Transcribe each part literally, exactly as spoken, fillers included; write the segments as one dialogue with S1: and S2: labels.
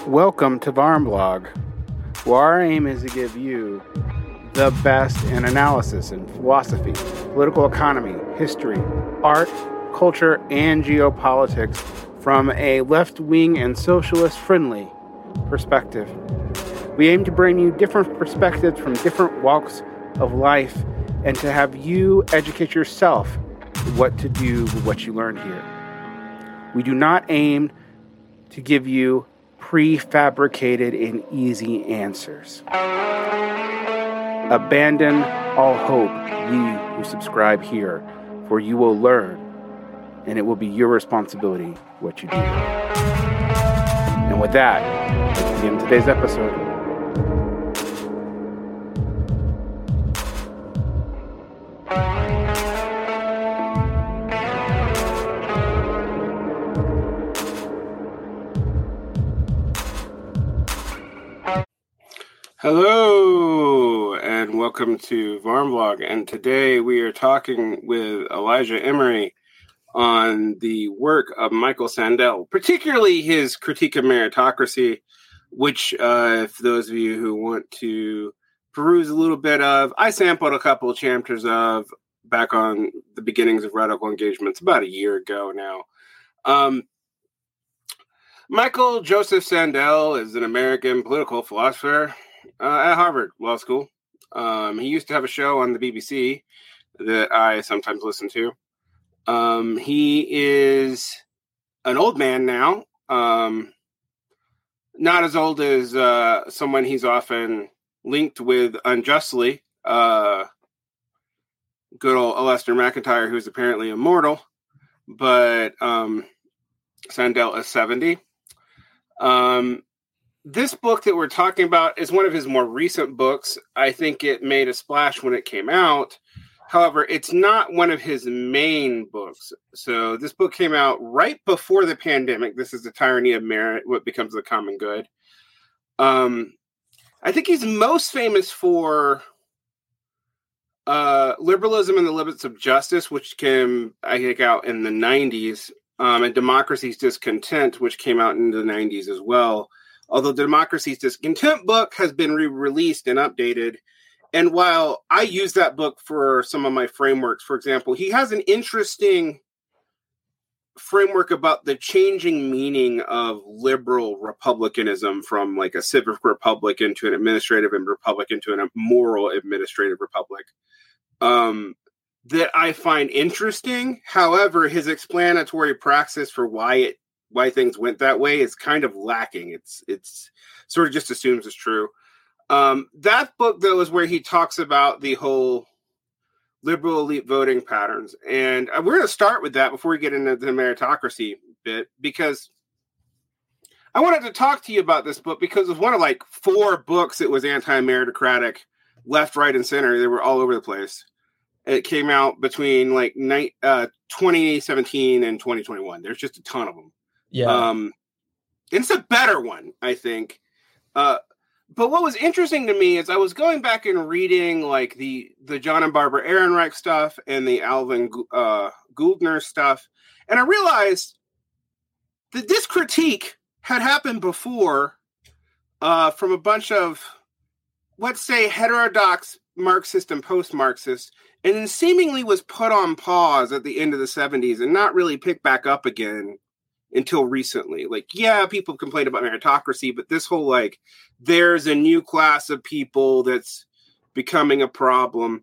S1: Welcome to Varnblog, where our aim is to give you the best in analysis in philosophy, political economy, history, art, culture, and geopolitics from a left-wing and socialist-friendly perspective. We aim to bring you different perspectives from different walks of life and to have you educate yourself what to do with what you learn here. We do not aim to give you prefabricated and easy answers. Abandon all hope, ye who subscribe here, for you will learn, and it will be your responsibility what you do. And with that, let's begin today's episode. Hello, and welcome to Varnblog. And today we are talking with Elijah Emery on the work of Michael Sandel, particularly his Critique of Meritocracy, which, uh, for those of you who want to peruse a little bit of, I sampled a couple of chapters of back on the beginnings of Radical Engagements about a year ago now. Um, Michael Joseph Sandel is an American political philosopher Uh, at Harvard Law School. Um, he used to have a show on the B B C that I sometimes listen to. Um, he is an old man now, um, not as old as uh, someone he's often linked with unjustly, uh, good old Lester McIntyre, who's apparently immortal, but um, Sandel is seventy. Um, This book that we're talking about is one of his more recent books. I think it made a splash when it came out. However, it's not one of his main books. So this book came out right before the pandemic. This is The Tyranny of Merit, What Becomes the Common Good. Um, I think he's most famous for uh, Liberalism and the Limits of Justice, which came, I think, out in the nineties, um, and Democracy's Discontent, which came out in the nineties as well. Although the Democracy's Discontent book has been re-released and updated. And while I use that book for some of my frameworks, for example, he has an interesting framework about the changing meaning of liberal republicanism from like a civic republic into an administrative republic into a moral administrative republic um, that I find interesting. However, his explanatory praxis for why it why things went that way is kind of lacking. It's it's sort of just assumes it's true. Um, that book, though, is where he talks about the whole liberal elite voting patterns. And we're going to start with that before we get into the meritocracy bit, because I wanted to talk to you about this book because it was one of like four books that was anti-meritocratic, left, right, and center. They were all over the place. It came out between like uh, twenty seventeen and twenty twenty-one. There's just a ton of them. Yeah, um, it's a better one, I think. Uh, but what was interesting to me is I was going back and reading like the the John and Barbara Ehrenreich stuff and the Alvin uh, Gouldner stuff, and I realized that this critique had happened before uh, from a bunch of, let's say, heterodox Marxist and post-Marxist, and then seemingly was put on pause at the end of the seventies and not really picked back up again until recently. Like, yeah, people complain about meritocracy, but this whole, like, there's a new class of people that's becoming a problem.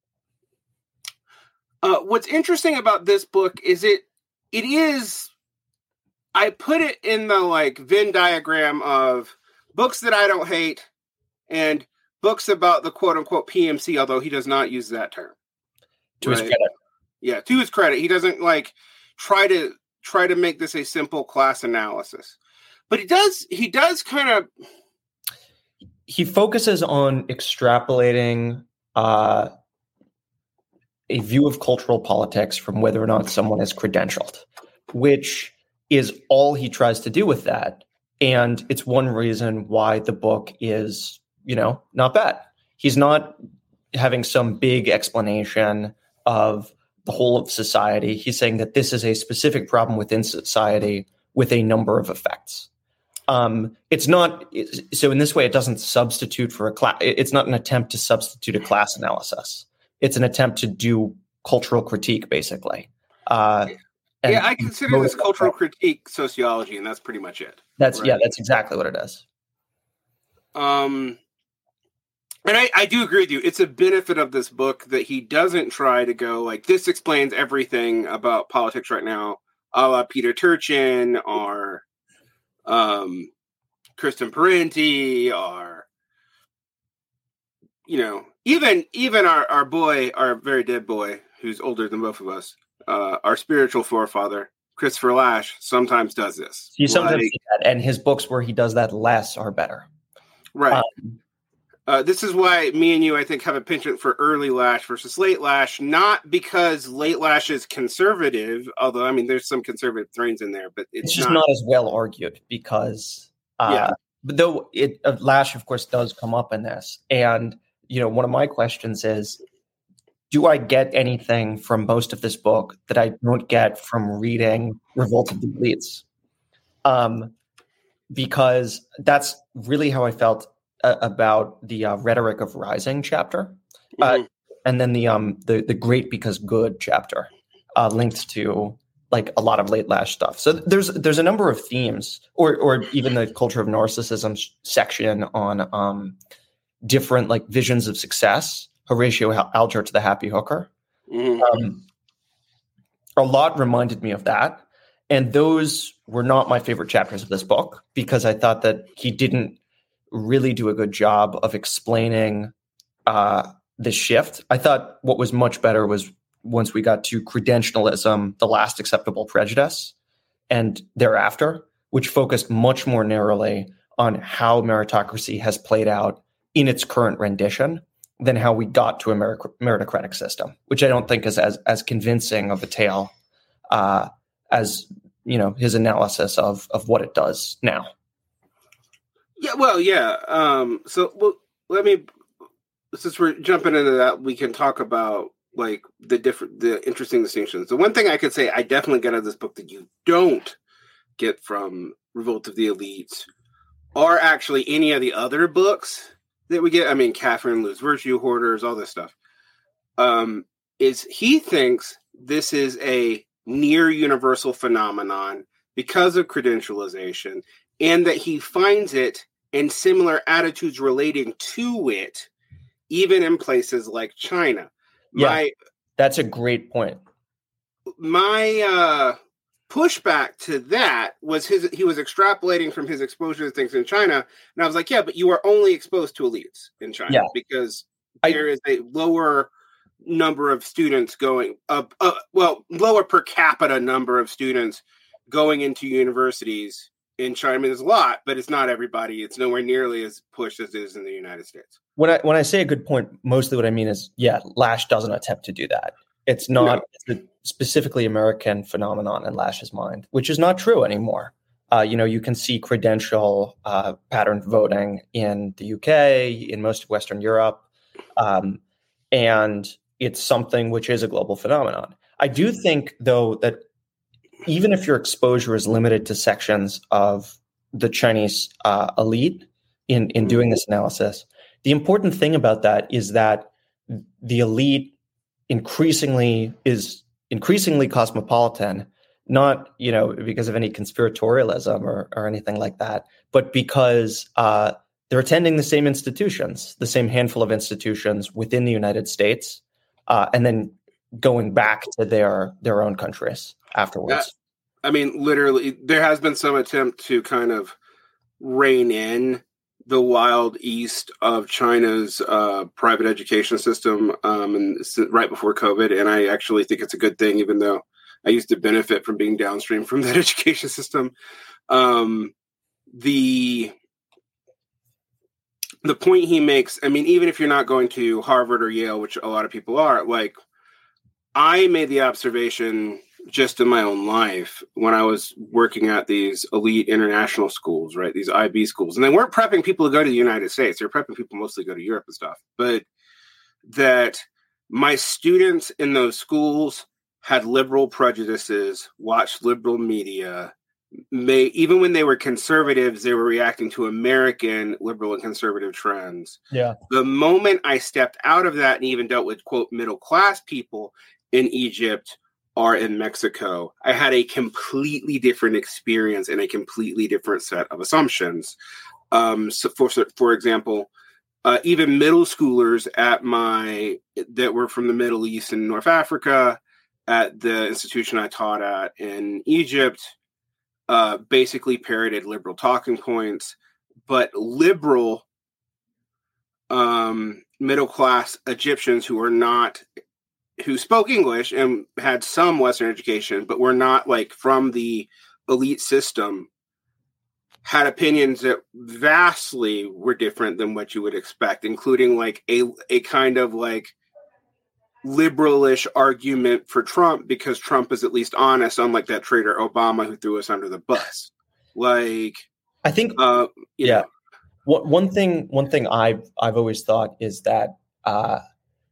S1: Uh, what's interesting about this book is it, it is, I put it in the, like, Venn diagram of books that I don't hate and books about the quote-unquote P M C, although he does not use that term.
S2: To right? his credit.
S1: Yeah, to his credit. He doesn't, like, try to try to make this a simple class analysis. But he does, he does kind of...
S2: He focuses on extrapolating uh, a view of cultural politics from whether or not someone is credentialed, which is all he tries to do with that. And it's one reason why the book is, you know, not bad. He's not having some big explanation of the whole of society. He's saying that this is a specific problem within society with a number of effects. Um, it's not so in this way. It doesn't substitute for a class. It's not an attempt to substitute a class analysis. It's an attempt to do cultural critique, basically. Uh, and
S1: yeah, I consider this cultural critique sociology, and that's pretty much it.
S2: That's
S1: right?
S2: yeah, that's exactly what it is.
S1: Um, and I, I do agree with you. It's a benefit of this book that he doesn't try to go like this explains everything about politics right now, a la Peter Turchin or um, Kristen Parenti or you know even even our, our boy, our very dead boy, who's older than both of us, uh, our spiritual forefather, Christopher Lasch, sometimes does this.
S2: He sometimes
S1: like,
S2: does that, and his books where he does that less are better.
S1: Right.
S2: Um,
S1: uh, this is why me and you, I think, have a penchant for early Lasch versus late Lasch, not because late Lasch is conservative, although, I mean, there's some conservative thrones in there, but it's,
S2: it's just
S1: not,
S2: not as well argued because, uh,
S1: yeah.
S2: but though it, uh, Lasch, of course, does come up in this. And, you know, one of my questions is, do I get anything from most of this book that I don't get from reading Revolt of the Elites? Um, because that's really how I felt uh, about the uh, Rhetoric of Rising chapter, uh,
S1: Mm-hmm.
S2: and then the um the the Great Because Good chapter, uh, linked to like a lot of late Lasch stuff. So there's there's a number of themes, or or even the Culture of Narcissism section on um different like visions of success. Horatio Alger to the Happy Hooker.
S1: Mm-hmm.
S2: Um, a lot reminded me of that. And those were not my favorite chapters of this book because I thought that he didn't really do a good job of explaining uh, the shift. I thought what was much better was once we got to credentialism, the last acceptable prejudice, and thereafter, which focused much more narrowly on how meritocracy has played out in its current rendition than how we got to a meritocratic system, which I don't think is as, as convincing of a tale uh, as you know his analysis of of what it does now.
S1: Yeah, well, yeah. Um, so well, let me, since we're jumping into that, we can talk about like the different, the interesting distinctions. The one thing I could say I definitely get out of this book that you don't get from Revolt of the Elites, or actually any of the other books that we get. I mean, Catherine Lou's Virtue Hoarders, all this stuff. Um, is he thinks this is a near universal phenomenon because of credentialization, and that he finds it in similar attitudes relating to it, even in places like China.
S2: Yeah,
S1: my,
S2: that's a great point.
S1: My uh, pushback to that was his. He was extrapolating from his exposure to things in China, and I was like, "Yeah, but you are only exposed to elites in China
S2: yeah.
S1: because
S2: I,
S1: there is a lower number of students going up, uh, well, lower per capita number of students going into universities in China. I mean, there's a lot, but it's not everybody. It's nowhere nearly as pushed as it is in the United States.
S2: When I when I say a good point, mostly what I mean is, yeah, Lasch doesn't attempt to do that. It's not
S1: No.
S2: it's a specifically American phenomenon in Lasch's mind, which is not true anymore. Uh, you know, you can see credential uh, pattern voting in the U K, in most of Western Europe, um, and it's something which is a global phenomenon. I do think, though, that even if your exposure is limited to sections of the Chinese uh, elite in, in doing this analysis, the important thing about that is that the elite increasingly is increasingly cosmopolitan, not, you know, because of any conspiratorialism or, or anything like that, but because uh, they're attending the same institutions, the same handful of institutions within the United States, uh, and then going back to their their own countries afterwards.
S1: Uh, I mean, literally, there has been some attempt to kind of rein in the wild east of China's uh, private education system, um, and right before COVID. And I actually think it's a good thing, even though I used to benefit from being downstream from that education system. Um, the the point he makes, I mean, even if you're not going to Harvard or Yale, which a lot of people are, like, I made the observation just in my own life when I was working at these elite international schools, right? These I B schools. And they weren't prepping people to go to the United States. They were prepping people mostly to go to Europe and stuff. But that my students in those schools had liberal prejudices, watched liberal media, may, even when they were conservatives, they were reacting to American liberal and conservative trends.
S2: Yeah.
S1: The moment I stepped out of that and even dealt with, quote, middle class people in Egypt or in Mexico, I had a completely different experience and a completely different set of assumptions. Um, so for, for example, uh, even middle schoolers at my, that were from the Middle East and North Africa at the institution I taught at in Egypt, Uh, basically parroted liberal talking points, but liberal um, middle-class Egyptians who were not, who spoke English and had some Western education, but were not like from the elite system, had opinions that vastly were different than what you would expect, including like a, a kind of like liberalish argument for Trump because Trump is at least honest, unlike that traitor Obama who threw us under the bus. Like,
S2: I think,
S1: uh,
S2: yeah. What, one thing, one thing I've I've always thought is that uh,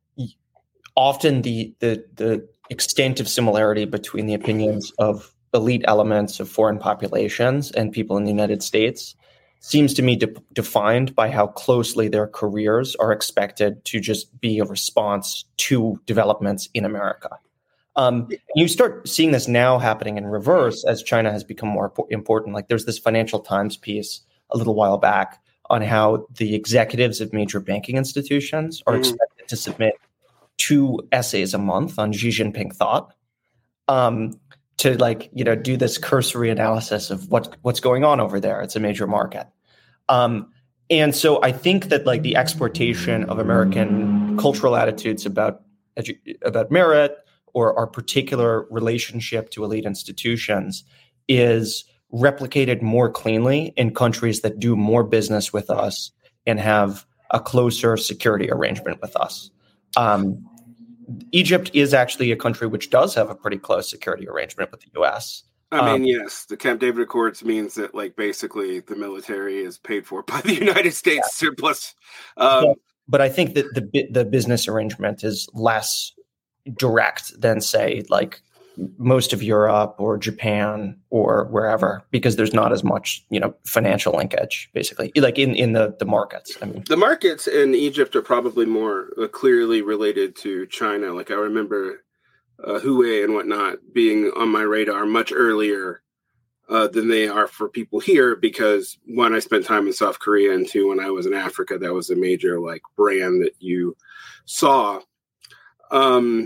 S2: often the the the extent of similarity between the opinions of elite elements of foreign populations and people in the United States seems to me de- defined by how closely their careers are expected to just be a response to developments in America. Um, you start seeing this now happening in reverse as China has become more important. Like there's this Financial Times piece a little while back on how the executives of major banking institutions are mm. expected to submit two essays a month on Xi Jinping thought. Um, to like, you know, do this cursory analysis of what, what's going on over there. It's a major market. Um, and so I think that like the exportation of American cultural attitudes about, edu- about merit or our particular relationship to elite institutions is replicated more cleanly in countries that do more business with us and have a closer security arrangement with us. Um, Egypt is actually a country which does have a pretty close security arrangement with the U S.
S1: I mean, um, yes, the Camp David Accords means that, like, basically the military is paid for by the United States yeah. surplus. Um,
S2: but, but I think that the the business arrangement is less direct than, say, like most of Europe or Japan or wherever, because there's not as much, you know, financial linkage, basically, like in, in the, the markets. I mean,
S1: the markets in Egypt are probably more uh, clearly related to China. Like I remember uh, Huawei and whatnot being on my radar much earlier uh, than they are for people here, because one, I spent time in South Korea, and two, when I was in Africa, that was a major like brand that you saw. Um,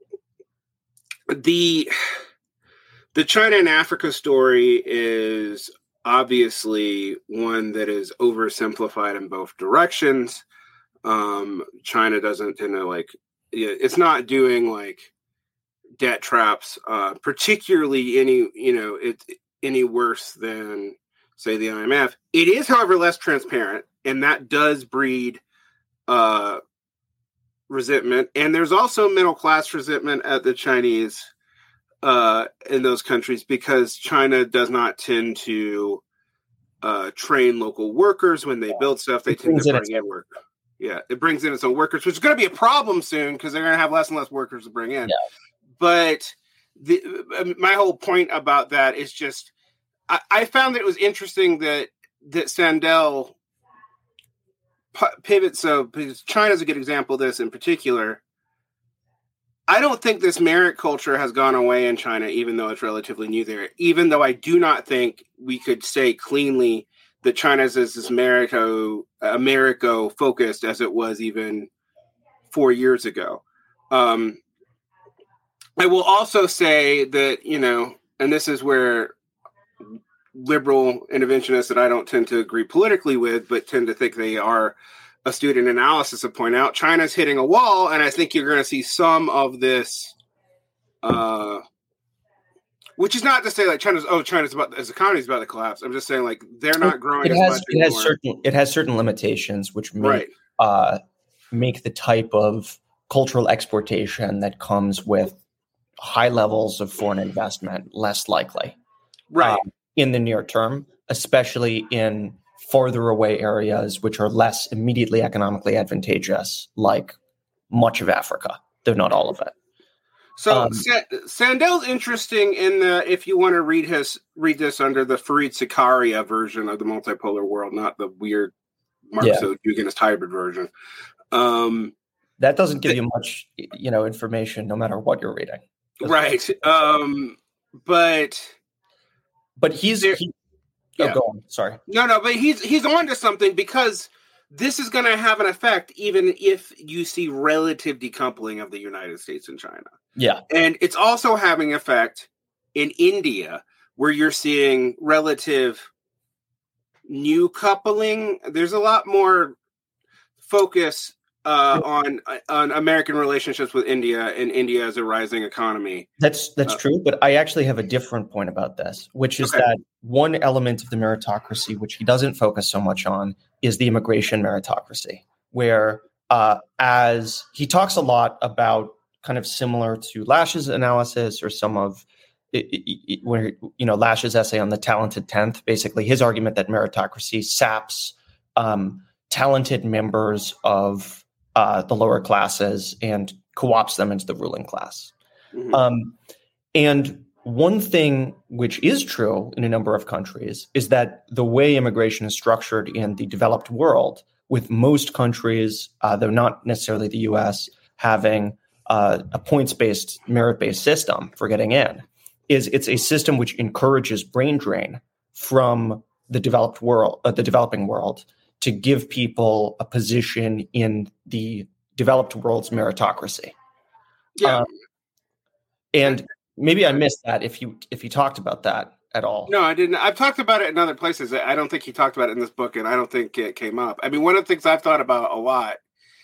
S1: The the China and Africa story is obviously one that is oversimplified in both directions. Um, China doesn't tend to like, it's not doing like debt traps, uh, particularly any, you know, it any worse than say the I M F. It is, however, less transparent, and that does breed uh, resentment. And there's also middle class resentment at the Chinese uh, in those countries, because China does not tend to uh, train local workers when they build stuff. They it tend to bring in work. Yeah, it brings in its own workers, which is going to be a problem soon because they're going to have less and less workers to bring in. Yeah. But the, my whole point about that is just, I, I found that it was interesting that that Sandel pivot. So, because China's a good example of this in particular. I don't think this merit culture has gone away in China, even though it's relatively new there. Even though I do not think we could say cleanly that China's is as Americo, Americo focused as it was even four years ago. Um, I will also say that, you know, and this is where liberal interventionists that I don't tend to agree politically with, but tend to think they are astute in analysis to point out, China's hitting a wall, and I think you're going to see some of this, uh, which is not to say like China's, oh, China's about, as economy is about to collapse. I'm just saying like they're not growing
S2: it
S1: as
S2: has,
S1: much
S2: it
S1: anymore.
S2: Has certain, it has certain limitations, which make,
S1: right.
S2: uh, make the type of cultural exportation that comes with high levels of foreign investment less likely.
S1: Right.
S2: Uh, in the near term, especially in farther away areas which are less immediately economically advantageous, like much of Africa, though not all of it.
S1: So
S2: Um,
S1: Sa- Sandel's interesting in the if you want to read his read this under the Fareed Zakaria version of the multipolar world, not the weird Marxo-Duginist hybrid version. Um,
S2: that doesn't give you much, you know, information, no matter what you're reading.
S1: right. Um, but
S2: but he's
S1: there,
S2: he,
S1: yeah.
S2: oh, go on. Sorry.
S1: No, no, but he's he's on to something because this is going to have an effect, even if you see relative decoupling of the United States and China.
S2: Yeah.
S1: And it's also having effect in India, where you're seeing relative new coupling. There's a lot more focus uh, on on American relationships with India, and India as a rising economy.
S2: That's that's uh, true, but I actually have a different point about this, which is okay. that one element of the meritocracy, which he doesn't focus so much on, is the immigration meritocracy, where uh, as he talks a lot about kind of similar to Lash's analysis or some of it, it, it, where, you know, Lash's essay on the talented tenth, basically his argument that meritocracy saps um, talented members of uh, the lower classes and co-opts them into the ruling class. Mm-hmm. Um, and one thing which is true in a number of countries is that the way immigration is structured in the developed world, with most countries, uh, though not necessarily the U S, having uh, a points-based, merit-based system for getting in, is it's a system which encourages brain drain from the developed world, uh, the developing world, to give people a position in the developed world's meritocracy.
S1: Yeah.
S2: Um, and maybe I missed that if you if you talked about that at all.
S1: No, I didn't. I've talked about it in other places. I don't think he talked about it in this book, and I don't think it came up. I mean, one of the things I've thought about a lot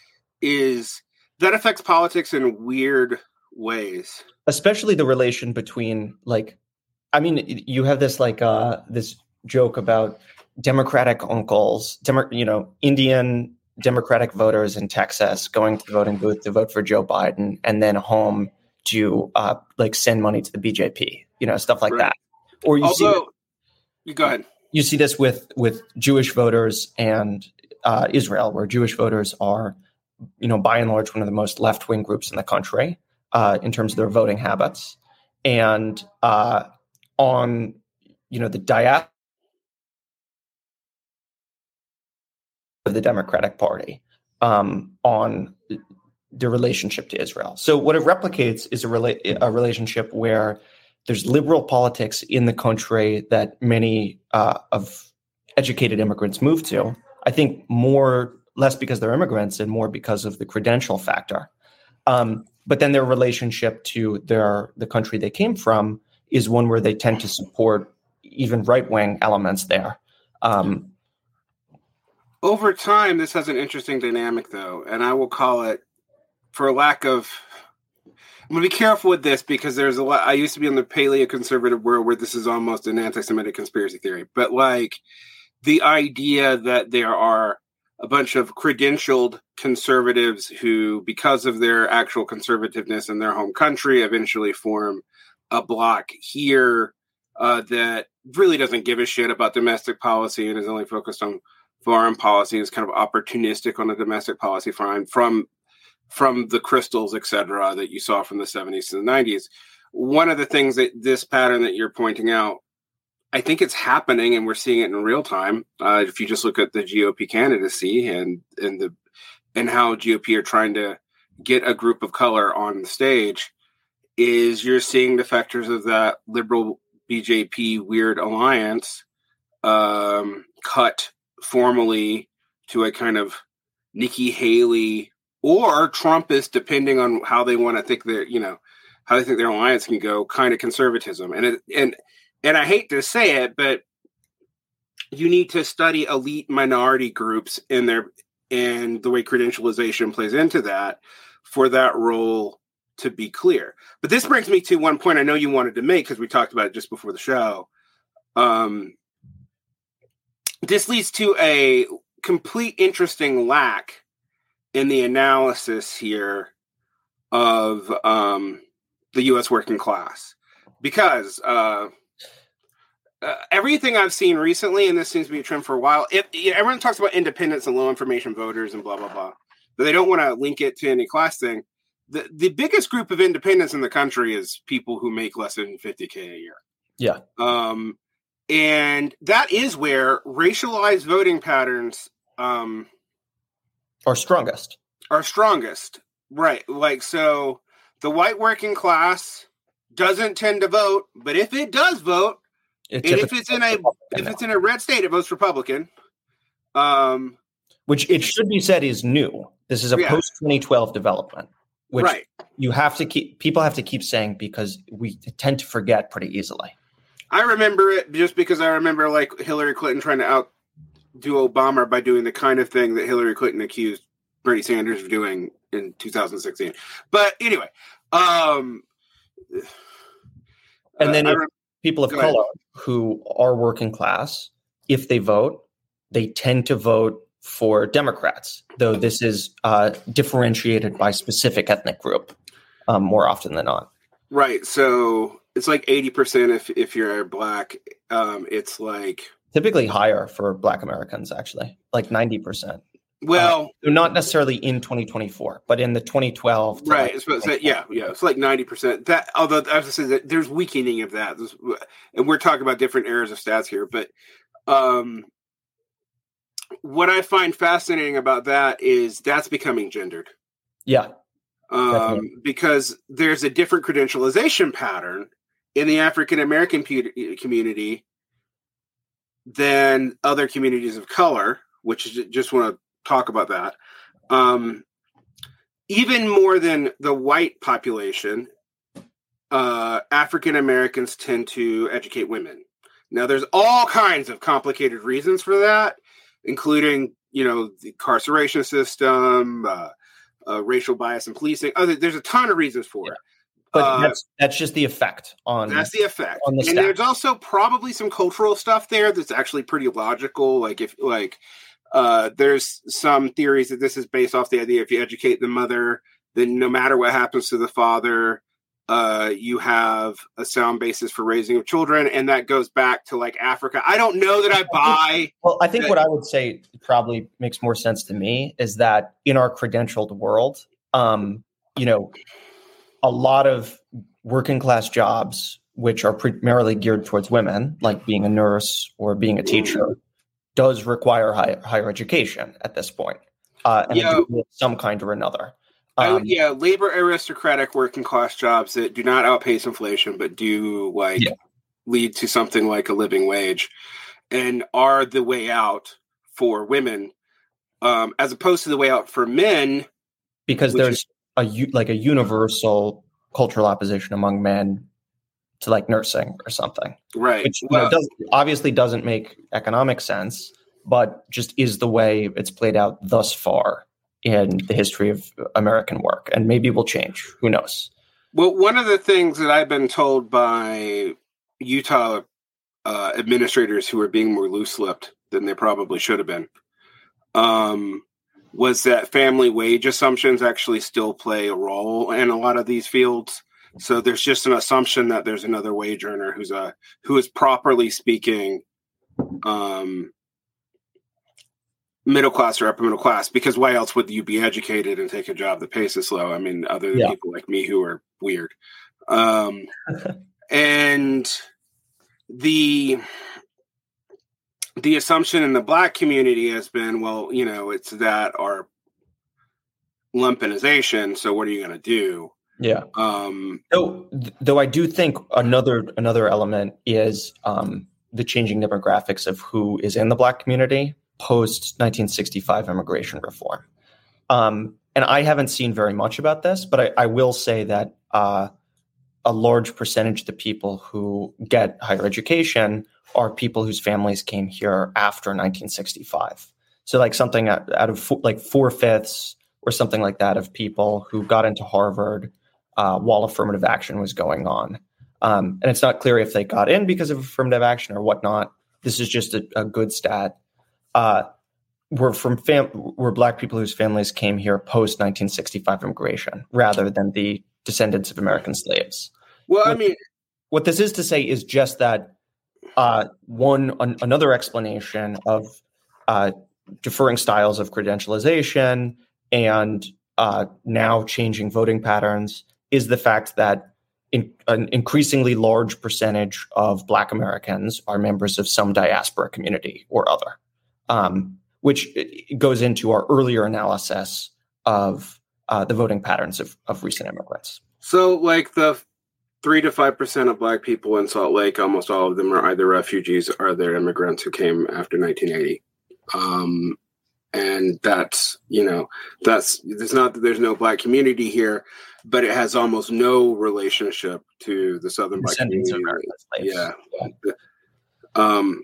S1: is that affects politics in weird ways.
S2: Especially the relation between, like, I mean, you have this like uh, this joke about Democratic uncles, Demo- you know, Indian Democratic voters in Texas going to the voting booth to vote for Joe Biden, and then home to uh, like send money to the B J P, you know, stuff like right. that. Or you
S1: Although,
S2: see,
S1: you go ahead.
S2: You see this with with Jewish voters and uh, Israel, where Jewish voters are, you know, by and large, one of the most left wing groups in the country uh, in terms of their voting habits, and uh, on, you know, the diaspora of the Democratic Party um, on the relationship to Israel. So what it replicates is a, rela- a relationship where there's liberal politics in the country that many uh, of educated immigrants move to. I think more, less because they're immigrants and more because of the credential factor. Um, but then their relationship to their the country they came from is one where they tend to support even right-wing elements there. Um,
S1: Over time, this has an interesting dynamic, though, and I will call it, for lack of, I'm going to be careful with this because there's a lot, I used to be in the paleo-conservative world where this is almost an anti-Semitic conspiracy theory, but like the idea that there are a bunch of credentialed conservatives who, because of their actual conservativeness in their home country, eventually form a bloc here uh, that really doesn't give a shit about domestic policy and is only focused on foreign policy, is kind of opportunistic on the domestic policy front from from the crystals, et cetera, that you saw from the seventies to the nineties. One of the things that this pattern that you're pointing out, I think it's happening and we're seeing it in real time. Uh, if you just look at the G O P candidacy and, and the, and how G O P are trying to get a group of color on the stage, is you're seeing the factors of that liberal B J P weird alliance um, cut formally to a kind of Nikki Haley or Trumpist, depending on how they want to think their, you know, how they think their alliance can go, kind of conservatism. And it, and and I hate to say it, but you need to study elite minority groups in their and the way credentialization plays into that for that role to be clear. But this brings me to one point I know you wanted to make because we talked about it just before the show. Um, this leads to a complete interesting lack in the analysis here of um, the U S working class, because uh, uh, everything I've seen recently, and this seems to be a trend for a while, it, you know, everyone talks about independents and low information voters and blah, blah, blah, but they don't want to link it to any class thing. the, the biggest group of independents in the country is people who make less than fifty K a year.
S2: Yeah.
S1: Um, and that is where racialized voting patterns um,
S2: are strongest.
S1: Are strongest. Right. Like, so the white working class doesn't tend to vote, but if it does vote,
S2: It
S1: and if it's in a if it's in a red state, it votes Republican. Um,
S2: which it should be said is new. This is a
S1: yeah.
S2: post twenty twelve development, which
S1: right.
S2: you have to keep people have to keep saying because we tend to forget pretty easily.
S1: I remember it just because I remember like Hillary Clinton trying to outdo Obama by doing the kind of thing that Hillary Clinton accused Bernie Sanders of doing in two thousand sixteen. But anyway, um,
S2: and then
S1: uh,
S2: if
S1: re-
S2: people of color who are working class, if they vote, they tend to vote for Democrats, though this is uh, differentiated by specific ethnic group um, more often than not.
S1: Right. So it's like eighty percent if, if you're black. Um, it's like
S2: typically higher for Black Americans, actually, like ninety percent.
S1: Well,
S2: uh, not necessarily in twenty twenty-four, but in the twenty twelve.
S1: Right. Like so, yeah. Yeah. It's like ninety percent. That, although I have to say that there's weakening of that. This, and we're talking about different eras of stats here. But um, what I find fascinating about that is that's becoming gendered.
S2: Yeah.
S1: Um, because there's a different credentialization pattern in the African American pu- community than other communities of color, which is just want to talk about that. Um, even more than the white population, uh, African Americans tend to educate women. Now, there's all kinds of complicated reasons for that, including, you know, the incarceration system, uh, uh, racial bias in policing. Other, there's a ton of reasons for
S2: yeah.
S1: it.
S2: But
S1: uh,
S2: that's that's just the effect on.
S1: That's the effect.
S2: On the
S1: and there's also probably some cultural stuff there that's actually pretty logical. Like if like uh, there's some theories that this is based off the idea if you educate the mother, then no matter what happens to the father, uh, you have a sound basis for raising of children, and that goes back to like Africa. I don't know that I buy.
S2: Well, I think
S1: that-
S2: what I would say probably makes more sense to me is that in our credentialed world, um, you know, a lot of working class jobs, which are primarily geared towards women, like being a nurse or being a teacher, does require high, higher education at this point, uh, and
S1: Yeah.
S2: some kind or another.
S1: Um,
S2: Um,
S1: yeah, labor aristocratic working class jobs that do not outpace inflation, but do like
S2: Yeah.
S1: lead to something like a living wage, and are the way out for women, um, as opposed to the way out for men.
S2: because
S1: which
S2: there's
S1: is-
S2: a u- like a universal cultural opposition among men to like nursing or something,
S1: right?
S2: which you
S1: Well,
S2: know, does, obviously doesn't make economic sense, but just is the way it's played out thus far in the history of American work, and maybe will change. Who knows?
S1: well, one of the things that I've been told by Utah uh, administrators who are being more loose-lipped than they probably should have been, um, was that family wage assumptions actually still play a role in a lot of these fields. So there's just an assumption that there's another wage earner who's a who is properly speaking um, middle class or upper middle class. Because why else would you be educated and take a job that pays this low? I mean, other than
S2: Yeah.
S1: people like me who are weird. Um, and the the assumption in the black community has been, well, you know, it's that our lumpinization. So what are you going to do?
S2: Yeah.
S1: Um,
S2: Though, though I do think another another element is um, the changing demographics of who is in the Black community post nineteen sixty-five immigration reform. Um, and I haven't seen very much about this, but I, I will say that uh, a large percentage of the people who get higher education are people whose families came here after nineteen sixty-five. So like something out, out of four, like four fifths or something like that of people who got into Harvard uh, while affirmative action was going on. Um, and it's not clear if they got in because of affirmative action or whatnot. This is just a, a good stat. Uh, we're from fam- we're Black people whose families came here post nineteen sixty-five immigration rather than the descendants of American slaves.
S1: well, I
S2: What-
S1: mean,
S2: What this is to say is just that uh, one an, another explanation of uh, differing styles of credentialization and uh, now changing voting patterns is the fact that in, an increasingly large percentage of Black Americans are members of some diaspora community or other, um, which goes into our earlier analysis of uh, the voting patterns of, of recent immigrants.
S1: So, like the three to five percent of Black people in Salt Lake, almost all of them are either refugees or they're immigrants who came after nineteen eighty. Um, and that's, you know, that's, it's not that there's no Black community here, but it has almost no relationship to the Southern Black community. Yeah. yeah. Um,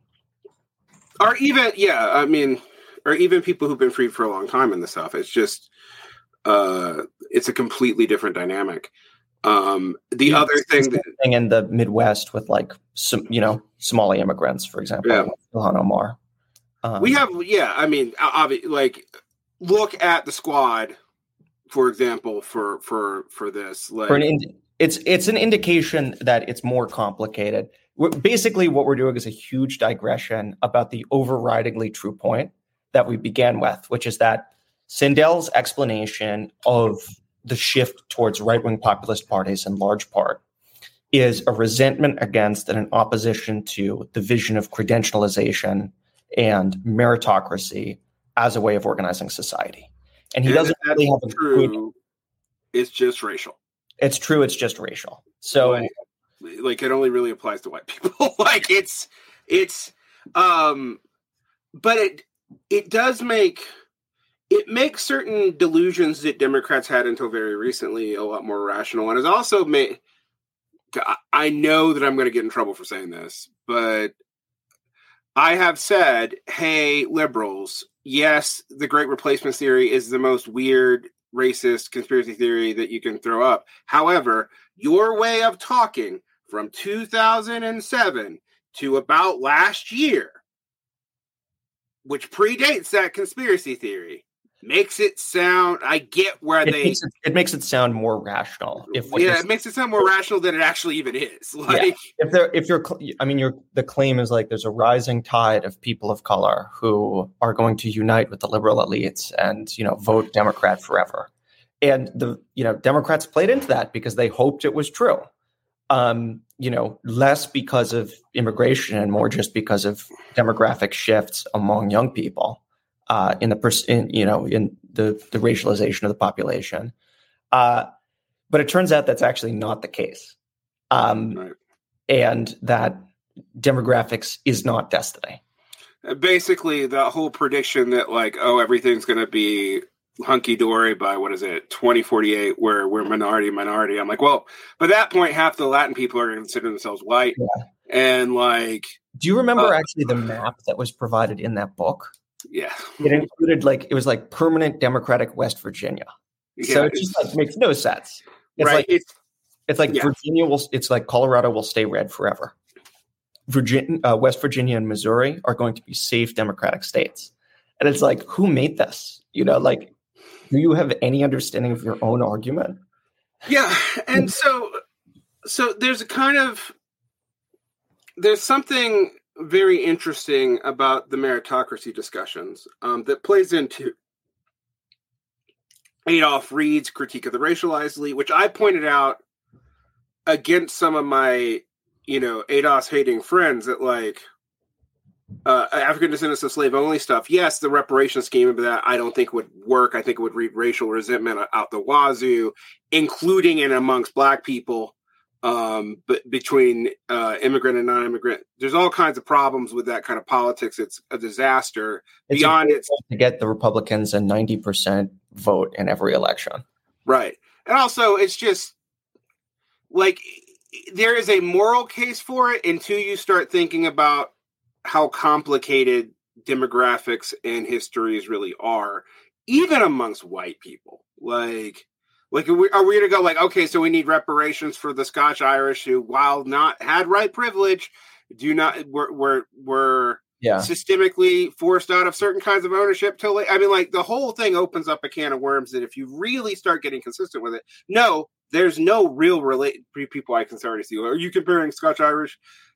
S1: or even, yeah, I mean, or even people who've been freed for a long time in the South. It's just, uh, it's a completely different dynamic. Um, the yeah, other thing that
S2: thing in the Midwest with like some, you know, Somali immigrants, for example,
S1: yeah.
S2: Ilhan Omar.
S1: Um, we have, yeah, I mean, obviously, like, look at the Squad, for example, for for for this. Like,
S2: for an ind- it's it's an indication that it's more complicated. We're, basically, what we're doing is a huge digression about the overridingly true point that we began with, which is that Sandell's explanation of the shift towards right-wing populist parties, in large part, is a resentment against and an opposition to the vision of credentialization and meritocracy as a way of organizing society. And he and doesn't really have a
S1: true,
S2: good,
S1: it's just racial.
S2: It's true, it's just racial. So
S1: like, like it only really applies to white people. like it's it's um but it it does make it makes certain delusions that Democrats had until very recently a lot more rational. And it's also made I know that I'm going to get in trouble for saying this, but I have said, hey, liberals, yes, the Great Replacement theory is the most weird, racist conspiracy theory that you can throw up. However, your way of talking from two thousand seven to about last year, which predates that conspiracy theory, makes it sound, I get where
S2: it
S1: they...
S2: Makes it, it makes it sound more rational. If
S1: yeah, it makes it sound more rational than it actually even is. Like,
S2: yeah. If there, if you're, I mean, you're, the claim is like there's a rising tide of people of color who are going to unite with the liberal elites and, you know, vote Democrat forever. And the, you know, Democrats played into that because they hoped it was true. Um, you know, less because of immigration and more just because of demographic shifts among young people. Uh, in the pers- in, you know, in the, the racialization of the population. Uh, but it turns out that's actually not the case. Um, right. And that demographics is not destiny.
S1: Basically, the whole prediction that like, oh, everything's going to be hunky-dory by, what is it, twenty forty-eight, where we're minority, minority. I'm like, well, by that point, half the Latin people are going to consider themselves white. Yeah. And like...
S2: Do you remember uh, actually the map that was provided in that book?
S1: Yeah.
S2: It included like, it was like permanent Democratic West Virginia. Yeah, so it just like makes no sense. It's
S1: right.
S2: like,
S1: it's,
S2: it's like
S1: yeah.
S2: Virginia will, it's like Colorado will stay red forever. Virginia, uh, West Virginia and Missouri are going to be safe Democratic states. And it's like, who made this? You know, like, do you have any understanding of your own argument?
S1: Yeah. And so, so there's a kind of, there's something very interesting about the meritocracy discussions um, that plays into Adolph Reed's critique of the racialized elite, which I pointed out against some of my, you know, ADOS hating friends that like uh, African descendants of slave only stuff. Yes, the reparation scheme of that I don't think would work. I think it would read racial resentment out the wazoo, including and amongst Black people. Um, but between uh, immigrant and non-immigrant, there's all kinds of problems with that kind of politics. It's a disaster.
S2: It's
S1: Beyond it,
S2: to get the Republicans a ninety percent vote in every election,
S1: right? And also, it's just like there is a moral case for it until you start thinking about how complicated demographics and histories really are, even amongst white people. Like. Like, are we, are we going to go like, okay, so we need reparations for the Scotch Irish who, while not had right privilege, do not were were, were
S2: yeah.
S1: systemically forced out of certain kinds of ownership? Till I mean, like the whole thing opens up a can of worms that if you really start getting consistent with it, no, there's no real relate people I can start to see. Are you comparing Scotch Irish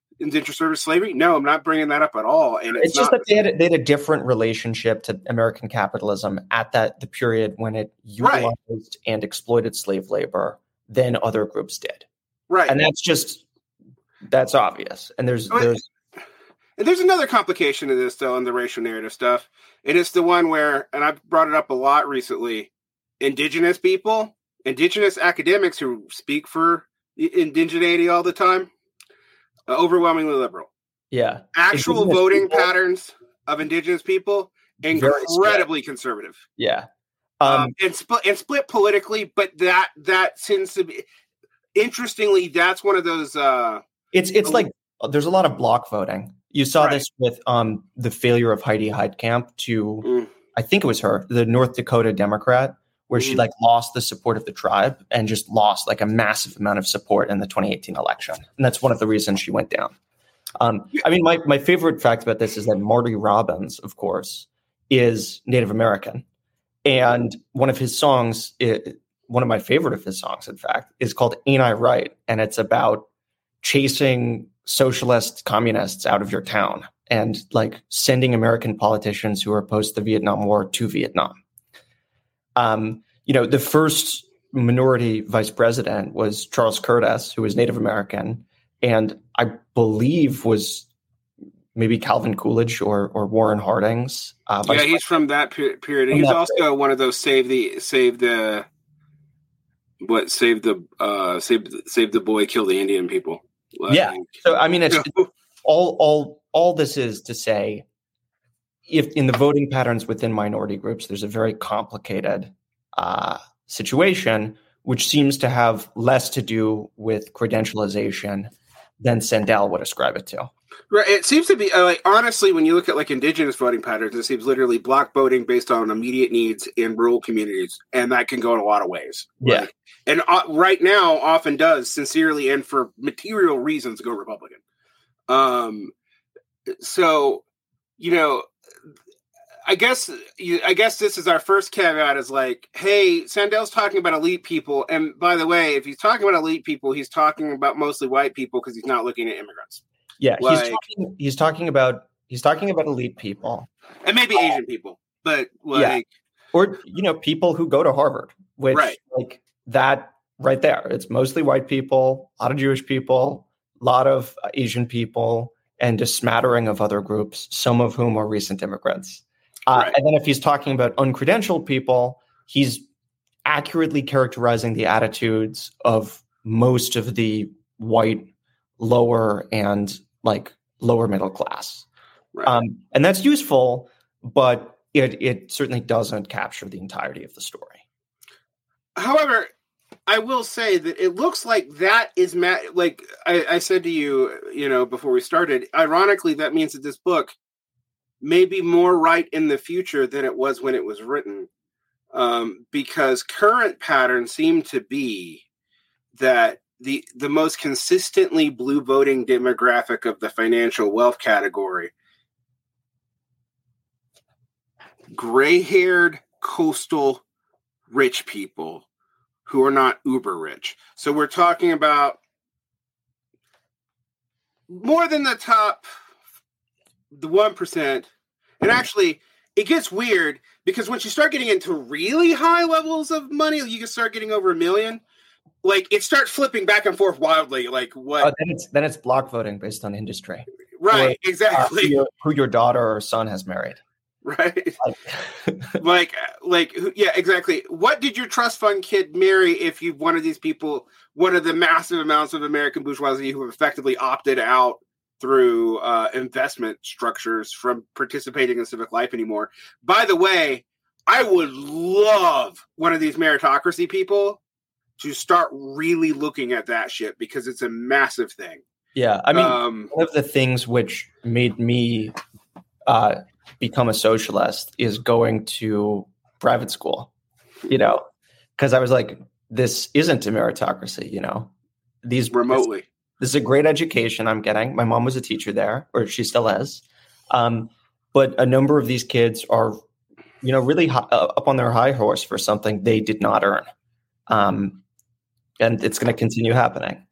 S1: indentured service slavery? No, I'm not bringing that up at all. And it's,
S2: it's just
S1: not,
S2: that they had, a, they had a different relationship to American capitalism at that the period when it utilized right. and exploited slave labor than other groups did.
S1: Right.
S2: And that's just, that's obvious. And there's,
S1: I mean,
S2: there's,
S1: and there's another complication to this, though, in the racial narrative stuff. And it's the one where, and I've brought it up a lot recently, indigenous people, indigenous academics who speak for indigeneity all the time, uh, overwhelmingly liberal.
S2: Yeah.
S1: Actual indigenous voting people, patterns of indigenous people, incredibly conservative.
S2: Yeah.
S1: Um, um, and, split, and split politically, but that that tends to be, interestingly, that's one of those... Uh,
S2: it's it's like, there's a lot of block voting. You saw right. this with um, the failure of Heidi Heitkamp to, mm. I think it was her, the North Dakota Democrat, where mm. she like lost the support of the tribe and just lost like a massive amount of support in the twenty eighteen election. And that's one of the reasons she went down. Um, I mean, my, my favorite fact about this is that Marty Robbins, of course, is Native American. And one of his songs, it, one of my favorite of his songs, in fact, is called Ain't I Right? And it's about chasing socialist communists out of your town and like sending American politicians who are opposed to the Vietnam War to Vietnam. Um, you know, the first minority vice president was Charles Curtis, who was Native American, and I believe was maybe Calvin Coolidge or or Warren Harding's. Uh,
S1: yeah, he's from that per- period. He's also period. one of those save the save the what save the uh, save save the boy, kill the Indian people. Like,
S2: yeah. So I mean, it's all all all this is to say, if in the voting patterns within minority groups, there's a very complicated uh, situation, which seems to have less to do with credentialization than Sandel would ascribe it to.
S1: Right. It seems to be uh, like, honestly, when you look at like indigenous voting patterns, it seems literally block voting based on immediate needs in rural communities. And that can go in a lot of ways.
S2: Yeah.
S1: Like, and uh, right now often does sincerely and for material reasons go Republican. Um, so, you know, I guess, I guess this is our first caveat is like, hey, Sandel's talking about elite people. And by the way, if he's talking about elite people, he's talking about mostly white people because he's not looking at immigrants.
S2: Yeah,
S1: like,
S2: he's talking, he's talking about he's talking about elite people
S1: and maybe Asian people, but like,
S2: yeah. or you know, people who go to Harvard, which
S1: right.
S2: like that right there. It's mostly white people, a lot of Jewish people, a lot of Asian people, and a smattering of other groups, some of whom are recent immigrants. Uh, right. And then if he's talking about uncredentialed people, he's accurately characterizing the attitudes of most of the white lower and like lower middle class. Right. Um, and that's useful, but it, it certainly doesn't capture the entirety of the story.
S1: However, I will say that it looks like that is ma- like I, I said to you, you know, before we started, ironically, that means that this book may be more right in the future than it was when it was written. Um, because current patterns seem to be that the the most consistently blue voting demographic of the financial wealth category, gray-haired coastal rich people who are not uber rich. So we're talking about more than the top, the one percent. And actually, it gets weird because once you start getting into really high levels of money, you can start getting over a million. Like it starts flipping back and forth wildly. Like what?
S2: Oh, then it's then it's block voting based on industry,
S1: right?
S2: Or,
S1: exactly.
S2: Uh, who, your, who your daughter or son has married,
S1: right? Like, like, like, yeah, exactly. What did your trust fund kid marry? If you one of these people, one of the massive amounts of American bourgeoisie who have effectively opted out through uh, investment structures from participating in civic life anymore. By the way, I would love one of these meritocracy people to start really looking at that shit because it's a massive thing.
S2: Yeah. I mean,
S1: um,
S2: one of the things which made me uh, become a socialist is going to private school, you know, because I was like, this isn't a meritocracy, you know, these
S1: remotely.
S2: This, this is a great education I'm getting. My mom was a teacher there, or she still is. Um, but a number of these kids are, you know, really high, uh, up on their high horse for something they did not earn. Um, and it's going to continue happening.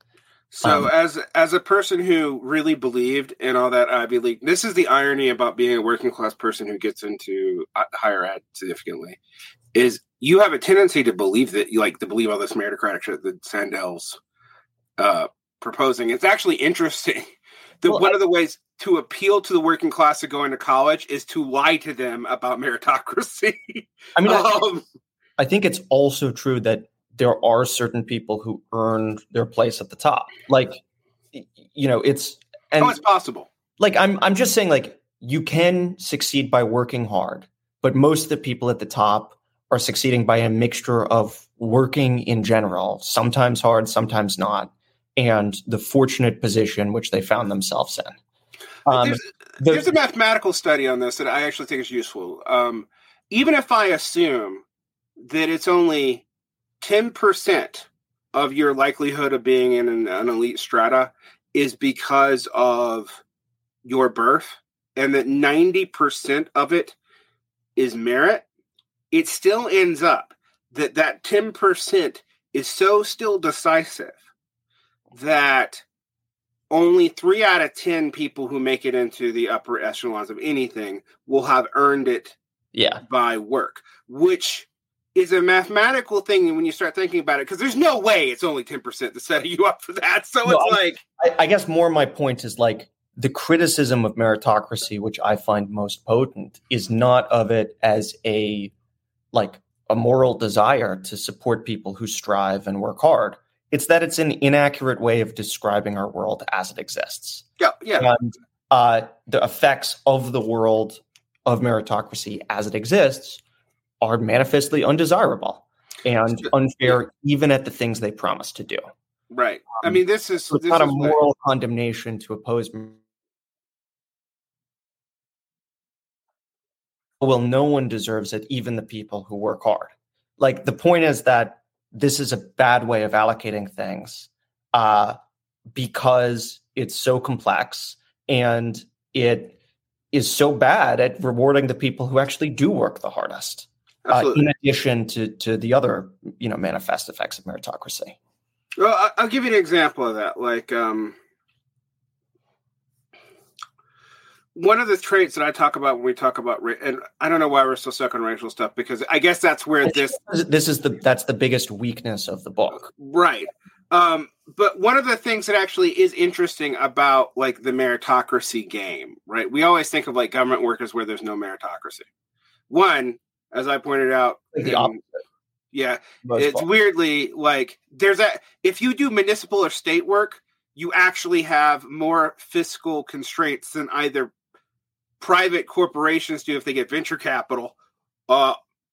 S1: So
S2: Um,
S1: as as a person who really believed in all that Ivy League, this is the irony about being a working class person who gets into higher ed significantly, is you have a tendency to believe that you like to believe all this meritocratic shit that Sandel's uh, proposing. It's actually interesting that
S2: well,
S1: one
S2: I,
S1: of the ways to appeal to the working class of going to college is to lie to them about meritocracy.
S2: I mean,
S1: um,
S2: I, I think it's also true that there are certain people who earned their place at the top. Like, you know, it's and
S1: oh, it's possible.
S2: Like, I'm I'm just saying, like, you can succeed by working hard, but most of the people at the top are succeeding by a mixture of working in general, sometimes hard, sometimes not, and the fortunate position which they found themselves in. Um,
S1: there's,
S2: the,
S1: there's a mathematical study on this that I actually think is useful. Um, even if I assume that it's only ten percent of your likelihood of being in an, an elite strata is because of your birth, and that ninety percent of it is merit, it still ends up that that ten percent is so still decisive that only three out of ten people who make it into the upper echelons of anything will have earned it
S2: yeah.
S1: by work, which is a mathematical thing when you start thinking about it, because there's no way it's only ten percent to set you up for that. So
S2: No,
S1: it's
S2: I,
S1: like...
S2: I, I guess more my point is, like, the criticism of meritocracy, which I find most potent, is not of it as a, like, a moral desire to support people who strive and work hard. It's that it's an inaccurate way of describing our world as it exists.
S1: Yeah, yeah.
S2: And uh, the effects of the world of meritocracy as it exists are manifestly undesirable and unfair, yeah. even at the things they promise to do.
S1: Right. I mean, this is...
S2: So it's
S1: this
S2: not
S1: is
S2: a moral what... condemnation to oppose... Well, no one deserves it, even the people who work hard. Like, the point is that this is a bad way of allocating things uh, because it's so complex and it is so bad at rewarding the people who actually do work the hardest. Uh, in addition to to the other, you know, manifest effects of meritocracy.
S1: Well, I'll give you an example of that. Like, um, one of the traits that I talk about when we talk about, and I don't know why we're so stuck on racial stuff, because I guess that's where this
S2: this is the that's the biggest weakness of the book,
S1: right? Um, but one of the things that actually is interesting about, like, the meritocracy game, right? We always think of, like, government workers where there's no meritocracy. One, as I pointed out,
S2: the
S1: in,
S2: opposite.
S1: Yeah,
S2: Most
S1: it's
S2: part.
S1: weirdly like there's a if you do municipal or state work, you actually have more fiscal constraints than either private corporations do if they get venture capital, uh,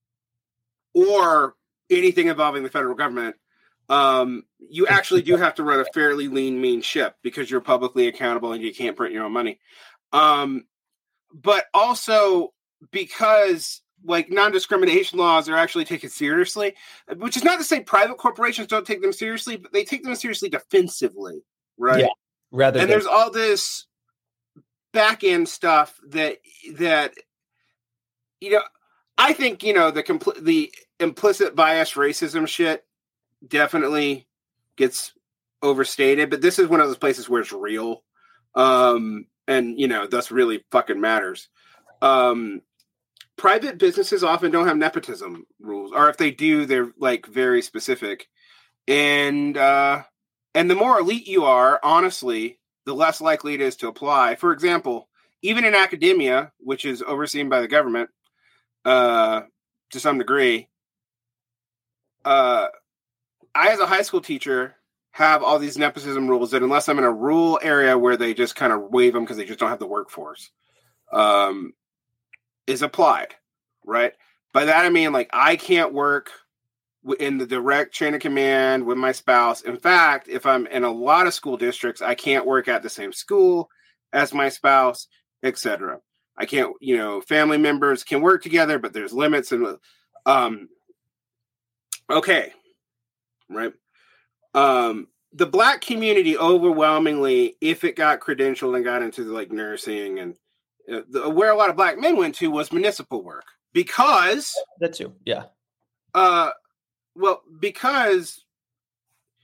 S1: or anything involving the federal government. Um, you actually do have to run a fairly lean, mean ship because you're publicly accountable and you can't print your own money. Um, but also because, like, non-discrimination laws are actually taken seriously, which is not to say private corporations don't take them seriously, but they take them seriously defensively, right?
S2: Yeah, rather
S1: and
S2: than-
S1: there's all this back end stuff that that you know, I think, you know, the compl- the implicit bias racism shit definitely gets overstated, but this is one of those places where it's real, um, and, you know, thus really fucking matters. Um, private businesses often don't have nepotism rules, or if they do, they're, like, very specific. And uh, and the more elite you are, honestly, the less likely it is to apply. For example, even in academia, which is overseen by the government uh, to some degree, uh, I, as a high school teacher, have all these nepotism rules that unless I'm in a rural area where they just kind of waive them because they just don't have the workforce, um, is applied, right? By that I mean, like, I can't work in the direct chain of command with my spouse. In fact, if I'm in a lot of school districts, I can't work at the same school as my spouse, et cetera. I can't, you know, family members can work together, but there's limits. And, um, okay. Right. Um, the Black community overwhelmingly, if it got credentialed and got into, like, nursing and uh, the, where a lot of Black men went to was municipal work because
S2: that too. Yeah.
S1: Uh, well, because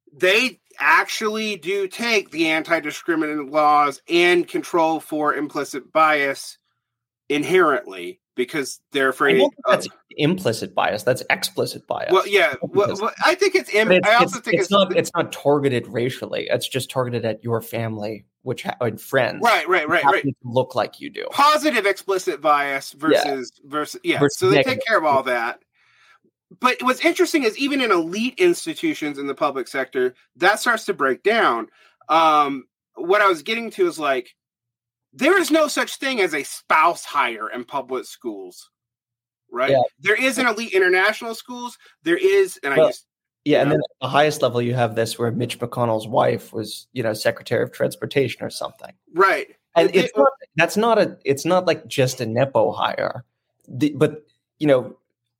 S1: they actually do take the anti-discriminant laws and control for implicit bias inherently because they're afraid.
S2: I don't think
S1: of,
S2: that's implicit bias. That's explicit bias.
S1: Well, yeah. Well, well, I think it's. Im-
S2: it's
S1: I also
S2: it's,
S1: think
S2: it's,
S1: it's
S2: not. It's not targeted racially. It's just targeted at your family, which ha- and friends.
S1: Right, right, right, right.
S2: To look like you do.
S1: Positive explicit bias versus yeah. versus yeah.
S2: Versus
S1: so they
S2: negative.
S1: take care of all that. But what's interesting is even in elite institutions in the public sector, that starts to break down. Um, what I was getting to is like, there is no such thing as a spouse hire in public schools, right? Yeah. There is in elite international schools. There is, and
S2: well,
S1: I just
S2: yeah, and know. Then at the highest level, you have this where Mitch McConnell's wife was, you know, Secretary of Transportation or something,
S1: right?
S2: And it's not, that's not a, it's not like just a nepo hire, the, but you know.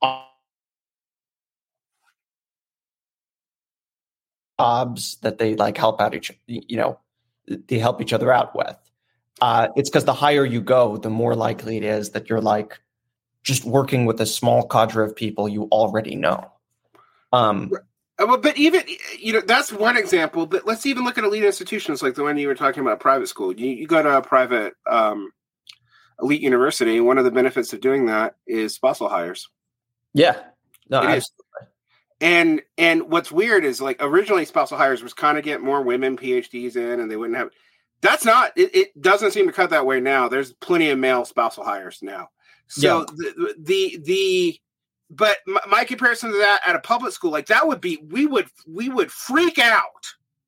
S2: Jobs that they like help out each, you know, they help each other out with. Uh, it's because the higher you go, the more likely it is that you're like just working with a small cadre of people you already know. Um,
S1: well, but even, you know, that's one example. But let's even look at elite institutions like the one you were talking about, private school. You, you go to a private um, elite university. One of the benefits of doing that is spousal hires.
S2: Yeah, no,
S1: it
S2: absolutely.
S1: Is. And and what's weird is like originally spousal hires was kind of get more women PhDs in, and they wouldn't have. That's not. It, it doesn't seem to cut that way now. There's plenty of male spousal hires now. So yeah. the, the the but my, my comparison to that at a public school, like that would be we would we would freak out,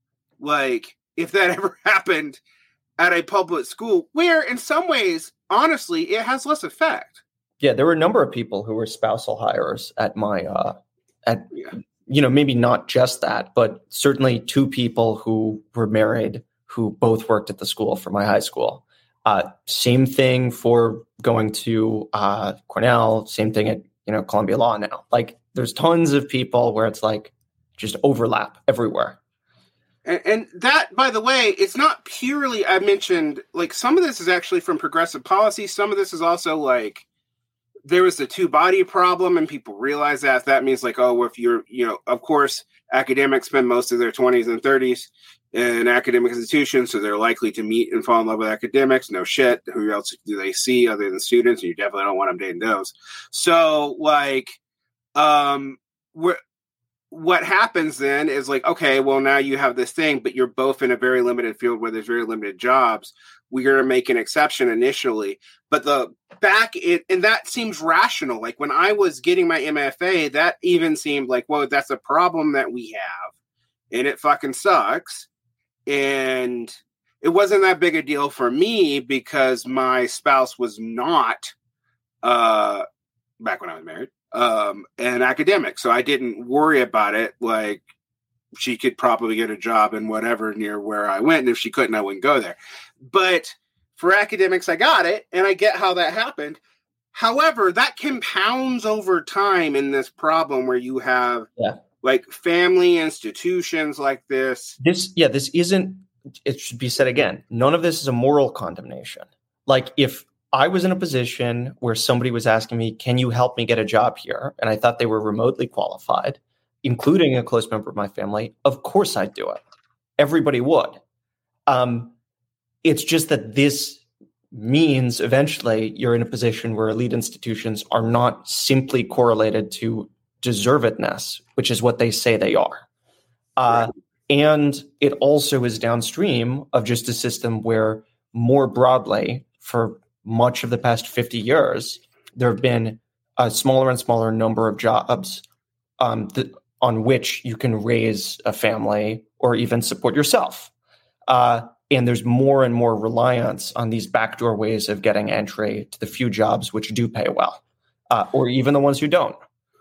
S1: like if that ever happened at a public school, where in some ways, honestly, it has less effect.
S2: Yeah, there were a number of people who were spousal hires at my. Uh... At, yeah. you know, maybe not just that, but certainly two people who were married who both worked at the school for my high school. Uh, same thing for going to uh, Cornell, same thing at, you know, Columbia Law now. Like there's tons of people where it's like just overlap everywhere.
S1: And, and that, by the way, it's not purely, I mentioned, like some of this is actually from progressive policy. Some of this is also like, there was the two body problem and people realize that that means like, oh, if you're, you know, of course, academics spend most of their twenties and thirties in academic institutions. So they're likely to meet and fall in love with academics. No shit. Who else do they see other than students? And you definitely don't want them dating those. So like, um, we're, what happens then is like, okay, well now you have this thing, but you're both in a very limited field where there's very limited jobs. We're going to make an exception initially, but the back it, and that seems rational. Like when I was getting my M F A, that even seemed like, well, that's a problem that we have and it fucking sucks. And it wasn't that big a deal for me because my spouse was not, uh, back when I was married, um, an academic. So I didn't worry about it. Like she could probably get a job in whatever near where I went. And if she couldn't, I wouldn't go there. But for academics, I got it, and I get how that happened. However, that compounds over time in this problem where you have
S2: yeah.
S1: like family institutions like this.
S2: This, yeah, this isn't, it should be said again, none of this is a moral condemnation. Like if I was in a position where somebody was asking me, can you help me get a job here? And I thought they were remotely qualified, including a close member of my family, of course I'd do it. Everybody would. Um, It's just that this means eventually you're in a position where elite institutions are not simply correlated to deservedness, which is what they say they are. Uh, right. And it also is downstream of just a system where more broadly, for much of the past fifty years, there have been a smaller and smaller number of jobs um, th- on which you can raise a family or even support yourself. Uh, And there's more and more reliance on these backdoor ways of getting entry to the few jobs which do pay well, uh, or even the ones who don't.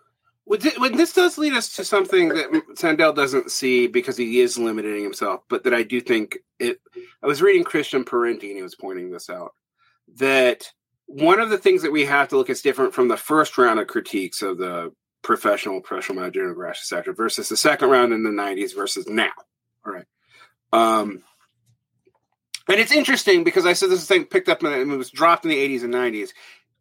S1: Well, this does lead us to something that Sandel doesn't see because he is limiting himself, but that I do think it. I was reading Christian Parenti and he was pointing this out, that one of the things that we have to look at is different from the first round of critiques of the professional, professional manager and graduate sector versus the second round in the nineties versus now. All right. Um, And it's interesting because I said this thing picked up and it was dropped in the eighties and nineties.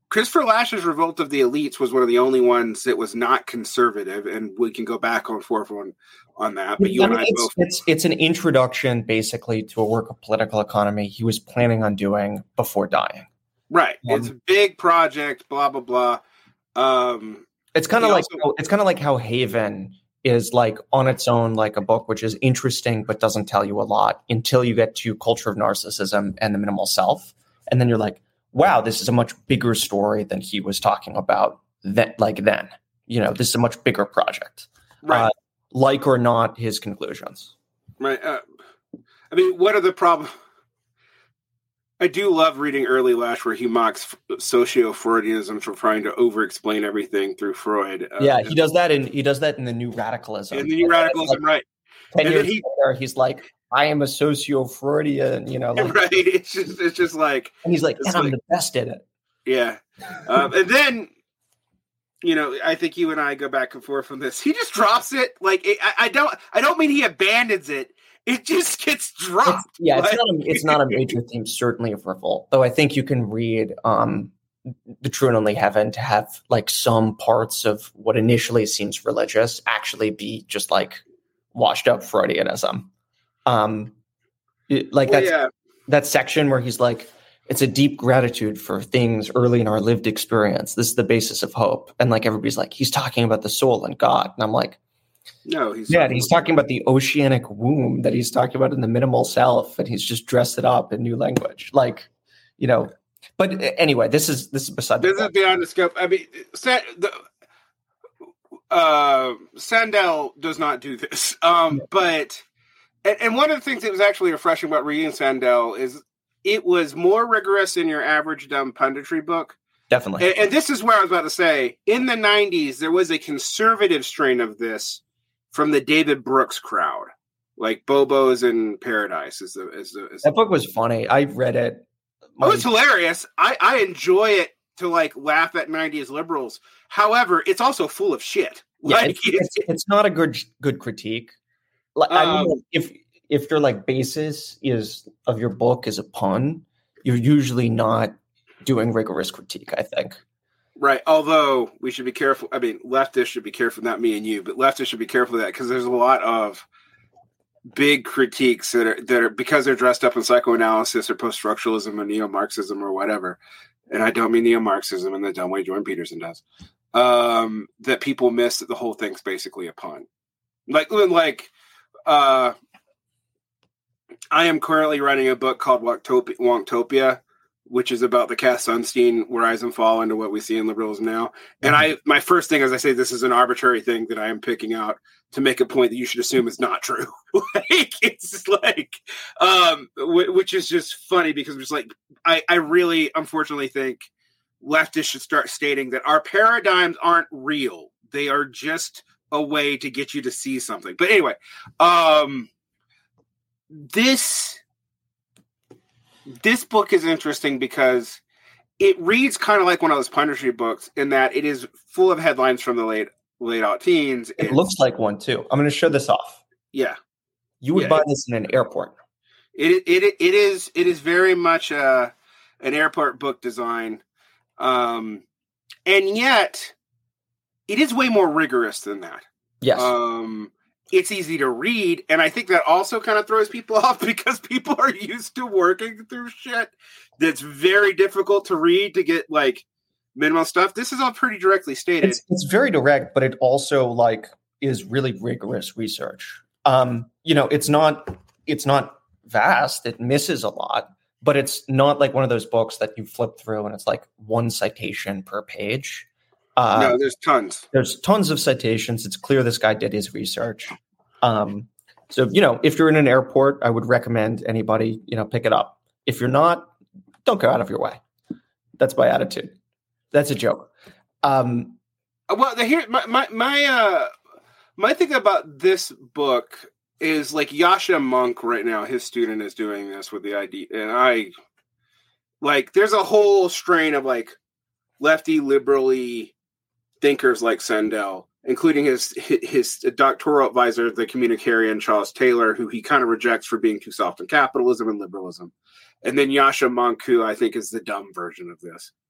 S1: Christopher Lasch's Revolt of the Elites was one of the only ones that was not conservative, and we can go back and forth on, on that. But you
S2: I mean,
S1: and I
S2: it's,
S1: both.
S2: It's, it's an introduction, basically, to a work of political economy he was planning on doing before dying.
S1: Right.
S2: Um,
S1: it's a big project, blah, blah, blah. Um,
S2: it's kind of like
S1: also,
S2: it's kind of like how Haven is like on its own, like a book which is interesting but doesn't tell you a lot until you get to Culture of Narcissism and the Minimal Self, and then you're like, wow, this is a much bigger story than he was talking about that like then. You know, this is a much bigger project.
S1: Right.
S2: Uh, like or not his conclusions.
S1: Right. Uh, I mean, what are the problems? I do love reading early Lasch where he mocks socio-Freudianism for trying to over-explain everything through Freud. Uh,
S2: yeah, he does that in he does that in the New Radicalism.
S1: In the New Radicalism, like, right.
S2: Ten
S1: and
S2: years
S1: he,
S2: later, he's like, I am a socio-Freudian, you know. Like,
S1: right. It's just, it's just like...
S2: And he's like, and
S1: like,
S2: I'm the best at it.
S1: Yeah. Um, and then, you know, I think you and I go back and forth on this. He just drops it. Like, it, I, I don't I don't mean he abandons it. It just gets dropped.
S2: It's, yeah,
S1: like,
S2: it's not, a, it's not a major theme, certainly of Revolt. Though I think you can read um, The True and Only Heaven to have like some parts of what initially seems religious actually be just like washed up Freudianism. Um, it, like
S1: well,
S2: that's,
S1: yeah.
S2: that section where he's like, it's a deep gratitude for things early in our lived experience. This is the basis of hope. And like everybody's like, he's talking about the soul and God. And I'm like,
S1: no, he's
S2: yeah, he's talking about the oceanic womb that he's talking about in the Minimal Self, and he's just dressed it up in new language, like, you know. But anyway, this is this is beside
S1: this
S2: the
S1: is beyond the scope. I mean, Sa- the, uh, Sandel does not do this, um, yeah. but and, and one of the things that was actually refreshing about reading Sandel is it was more rigorous than your average dumb punditry book.
S2: Definitely,
S1: and, and this is where I was about to say. In the nineties, there was a conservative strain of this. From the David Brooks crowd, like Bobo's in Paradise is the is the is
S2: that book was funny. I read it.
S1: Oh, it's hilarious. I, I enjoy it to like laugh at nineties liberals. However, it's also full of shit.
S2: Yeah,
S1: like,
S2: it's, it's, it's not a good good critique. Like um, I mean, if if your like basis is of your book is a pun, you're usually not doing rigorous critique, I think.
S1: Right. Although we should be careful. I mean, leftists should be careful, not me and you, but leftists should be careful of that because there's a lot of big critiques that are that are because they're dressed up in psychoanalysis or post-structuralism or neo-Marxism or whatever. And I don't mean neo-Marxism in the dumb way Jordan Peterson does. Um, that people miss that the whole thing's basically a pun. Like, like, uh, I am currently writing a book called Wonktopia, Wonktopia which is about the Cass Sunstein rise and fall into what we see in liberalism now. And mm-hmm. I, my first thing, as I say, this is an arbitrary thing that I am picking out to make a point that you should assume is not true. like, it's like, um, w- which is just funny because it's like, I, I really, unfortunately think leftists should start stating that our paradigms aren't real. They are just a way to get you to see something. But anyway, um, this, This book is interesting because it reads kind of like one of those punditry books in that it is full of headlines from the late late out teens.
S2: It
S1: it's,
S2: looks like one too. I'm going to show this off.
S1: Yeah,
S2: you would
S1: yeah,
S2: buy this in an airport.
S1: It it it is it is very much a, an airport book design, um, and yet it is way more rigorous than that.
S2: Yes.
S1: Um, It's easy to read, and I think that also kind of throws people off because people are used to working through shit that's very difficult to read to get like minimal stuff. This is all pretty directly stated.
S2: It's, it's very direct, but it also like is really rigorous research. Um, you know, it's not it's not vast. It misses a lot, but it's not like one of those books that you flip through and it's like one citation per page. Uh,
S1: no, there's tons.
S2: There's tons of citations. It's clear this guy did his research. Um, so, you know, if you're in an airport, I would recommend anybody, you know, pick it up. If you're not, don't go out of your way. That's my attitude. That's a joke. Um,
S1: well, the, here, my my my, uh, my thing about this book is like Yasha Monk right now. His student is doing this with the idea, and I like. There's a whole strain of like lefty, liberally thinkers like Sandel, including his his doctoral advisor, the communicarian Charles Taylor, who he kind of rejects for being too soft on capitalism and liberalism. And then Yasha Monk, who I think is the dumb version of this.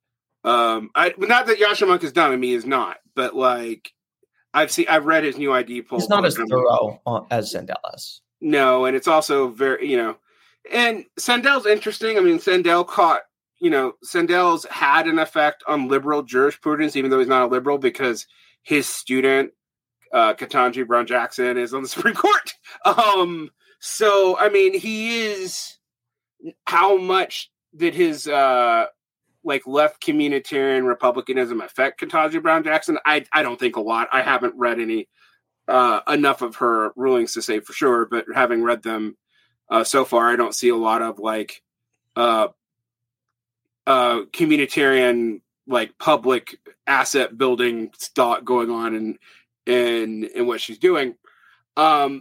S1: Um, I not that Yasha Monk is dumb. I mean, he's not. But like, I've seen, I've read his new I D poll.
S2: He's not as thorough like, as Sandel is.
S1: No, and it's also very, you know, and Sandel's interesting. I mean, Sandel caught, you know, Sandel's had an effect on liberal jurisprudence, even though he's not a liberal, because his student, uh, Ketanji Brown Jackson, is on the Supreme Court. Um, so, I mean, he is. How much did his uh, like left communitarian republicanism affect Ketanji Brown Jackson? I I don't think a lot. I haven't read any uh, enough of her rulings to say for sure, but having read them uh, so far, I don't see a lot of like uh, uh, communitarian like public asset building thought going on in in in what she's doing. Um,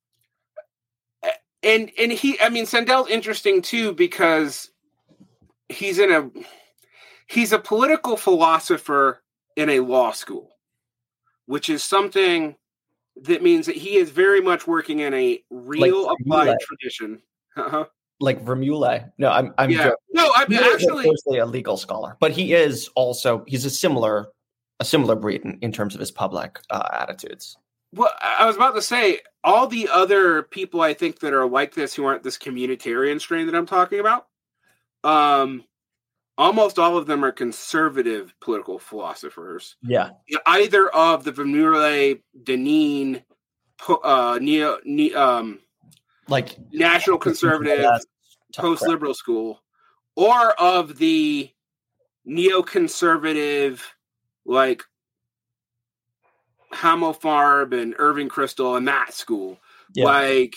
S1: And and he, I mean, Sandel's interesting too because he's in a he's a political philosopher in a law school, which is something that means that he is very much working in a real like applied tradition. Uh-huh.
S2: Like Vermeulen. No, I'm I'm
S1: yeah. No, I'm
S2: he
S1: actually
S2: is a legal scholar, but he is also he's a similar a similar breed in, in terms of his public uh, attitudes.
S1: Well, I was about to say, all the other people I think that are like this who aren't this communitarian strain that I'm talking about, um, almost all of them are conservative political philosophers.
S2: Yeah.
S1: Either of the Vermeulen, Deneen, uh, neo, ne, um,
S2: like
S1: national conservative, post-liberal school, or of the neoconservative, like, Hamo Farb and Irving Kristol and that school, yeah. like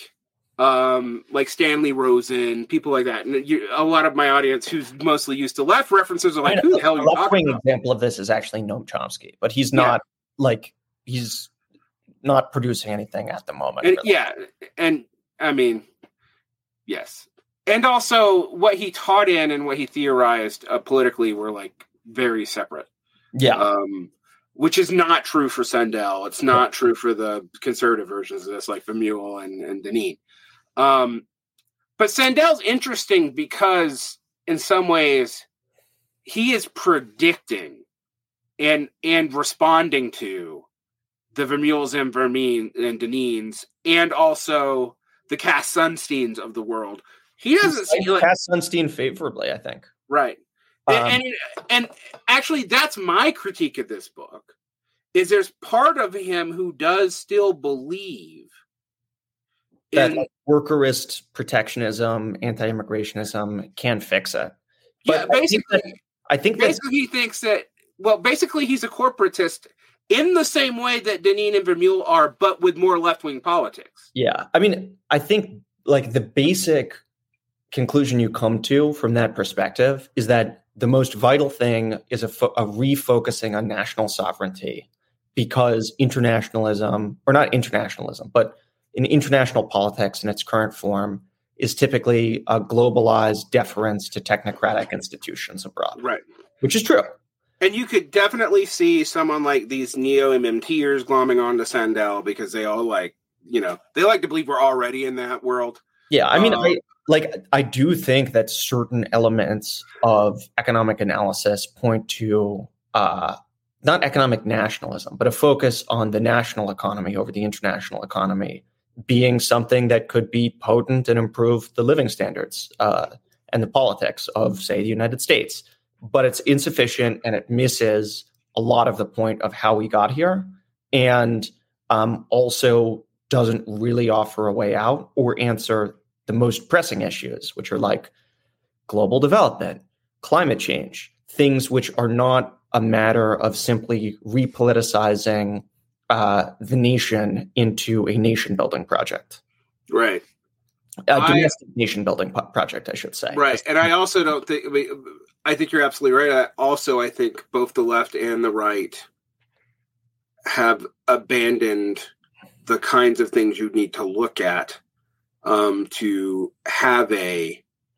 S1: um, like Stanley Rosen, people like that. And you, a lot of my audience, who's mostly used to left references, are like, "Who the hell are you talking about?"
S2: Example of this is actually Noam Chomsky, but he's not yeah. like he's not producing anything at the moment.
S1: And, really. Yeah, and I mean, yes, and also what he taught in and what he theorized uh, politically were like very separate.
S2: Yeah.
S1: Um, Which is not true for Sandel. It's not true for the conservative versions of this, like Vermeulen and, and Deneen. Um, but Sandel's interesting because, in some ways, he is predicting and and responding to the Vermeulens and Vermeen and Deneens, and also the Cass Sunsteins of the world. He doesn't see like
S2: Cass Sunstein favorably, I think.
S1: Right. Um, and, and and actually, that's my critique of this book, is there's part of him who does still believe
S2: that
S1: in,
S2: like, workerist protectionism, anti-immigrationism can fix it.
S1: But yeah, basically,
S2: I think, that, I think
S1: basically he thinks that, well, basically he's a corporatist in the same way that Deneen and Vermeulen are, but with more left-wing politics.
S2: Yeah. I mean, I think like the basic conclusion you come to from that perspective is that the most vital thing is a, fo- a refocusing on national sovereignty, because internationalism, or not internationalism, but in international politics in its current form, is typically a globalized deference to technocratic institutions abroad.
S1: Right.
S2: Which is true.
S1: And you could definitely see someone like these neo-M M Ters glomming onto Sandel because they all like, you know, they like to believe we're already in that world.
S2: Yeah, I mean,
S1: um,
S2: I, like I do think that certain elements of economic analysis point to uh, not economic nationalism, but a focus on the national economy over the international economy being something that could be potent and improve the living standards uh, and the politics of, say, the United States. But it's insufficient, and it misses a lot of the point of how we got here, and um, also doesn't really offer a way out or answer the most pressing issues, which are like global development, climate change, things which are not a matter of simply repoliticizing uh, the nation into a nation-building project.
S1: Right.
S2: A domestic nation-building po- project, I should say.
S1: Right. And I also don't think, I mean, I think you're absolutely right. I also, I think both the left and the right have abandoned the kinds of things you need to look at um, to have a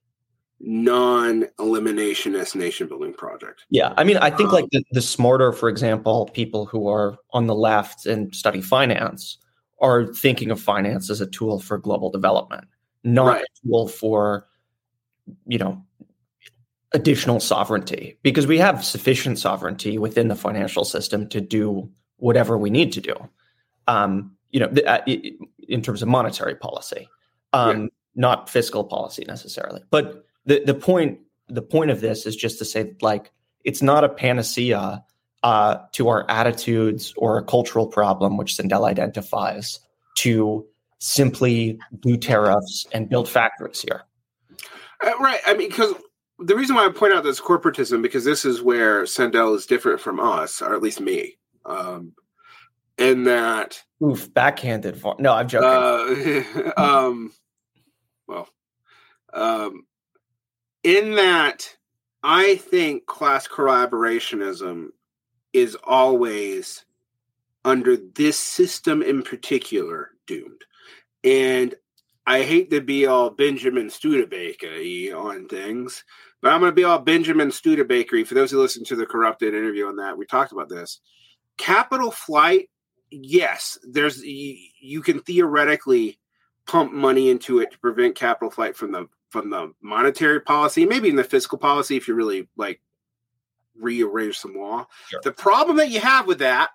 S1: non-eliminationist nation-building project.
S2: Yeah. I mean, I think um, like the, the smarter, for example, people who are on the left and study finance are thinking of finance as a tool for global development, not right. a tool for, you know, additional sovereignty, because we have sufficient sovereignty within the financial system to do whatever we need to do. Um, you know, th- uh, in terms of monetary policy, um, yeah. not fiscal policy necessarily. But the the point the point of this is just to say, like, it's not a panacea uh, to our attitudes or a cultural problem, which Sandel identifies, to simply do tariffs and build factories here.
S1: Uh, right. I mean, because the reason why I point out this corporatism, because this is where Sandel is different from us, or at least me, um, in that.
S2: Oof, backhanded. For, no, I'm joking.
S1: Uh, um, well, um, in that, I think class collaborationism is always, under this system in particular, doomed. And I hate to be all Benjamin Studebaker-y on things, but I'm going to be all Benjamin Studebaker-y. For those who listen to the Corrupted interview on that, we talked about this. Capital flight, yes, there's you, you can theoretically pump money into it to prevent capital flight from the from the monetary policy, maybe in the fiscal policy if you really like rearrange some law. Sure. The problem that you have with that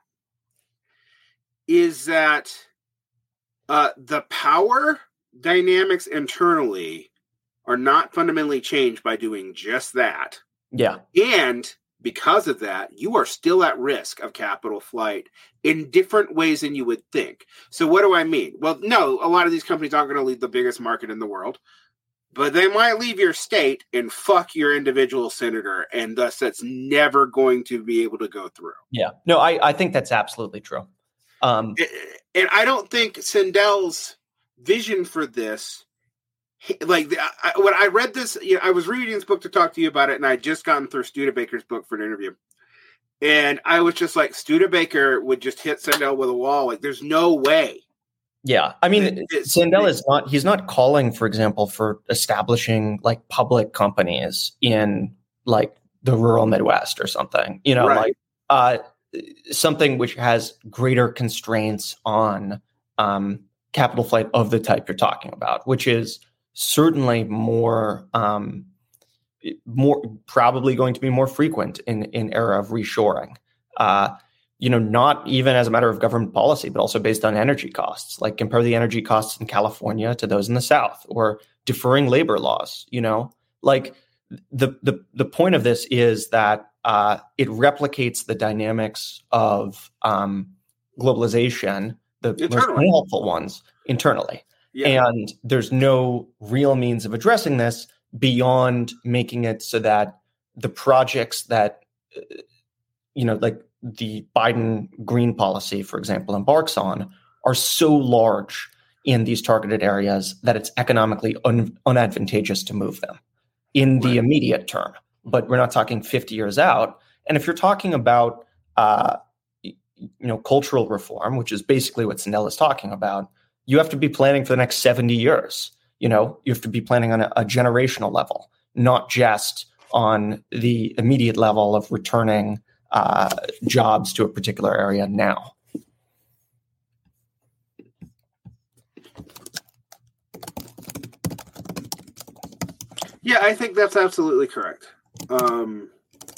S1: is that uh, the power dynamics internally are not fundamentally changed by doing just that.
S2: Yeah.
S1: And because of that, you are still at risk of capital flight in different ways than you would think. So what do I mean? Well, no, a lot of these companies aren't going to leave the biggest market in the world, but they might leave your state and fuck your individual senator, and thus that's never going to be able to go through.
S2: Yeah. No, I, I think that's absolutely true. Um,
S1: and I don't think Sandel's vision for this, like I, when I read this, you know, I was reading this book to talk to you about it, and I had just gotten through Studebaker's book for an interview, and I was just like, Studebaker would just hit Sandel with a wall. Like, there's no way.
S2: Yeah, I mean, it's, Sandel is not. He's not calling, for example, for establishing like public companies in like the rural Midwest or something. You know, right. like uh, something which has greater constraints on um, capital flight of the type you're talking about, which is certainly more, um, more probably going to be more frequent in in era of reshoring. Uh, you know, not even as a matter of government policy, but also based on energy costs. Like compare the energy costs in California to those in the South, or deferring labor laws. You know, like the the the point of this is that uh, it replicates the dynamics of um, globalization, the most unhelpful ones internally. Yeah. And there's no real means of addressing this beyond making it so that the projects that, you know, like the Biden green policy, for example, embarks on are so large in these targeted areas that it's economically un- unadvantageous to move them in the right. immediate term. But we're not talking fifty years out. And if you're talking about, uh, you know, cultural reform, which is basically what Sandel is talking about, you have to be planning for the next seventy years. You know, you have to be planning on a, a generational level, not just on the immediate level of returning uh, jobs to a particular area now.
S1: Yeah, I think that's absolutely correct. Um,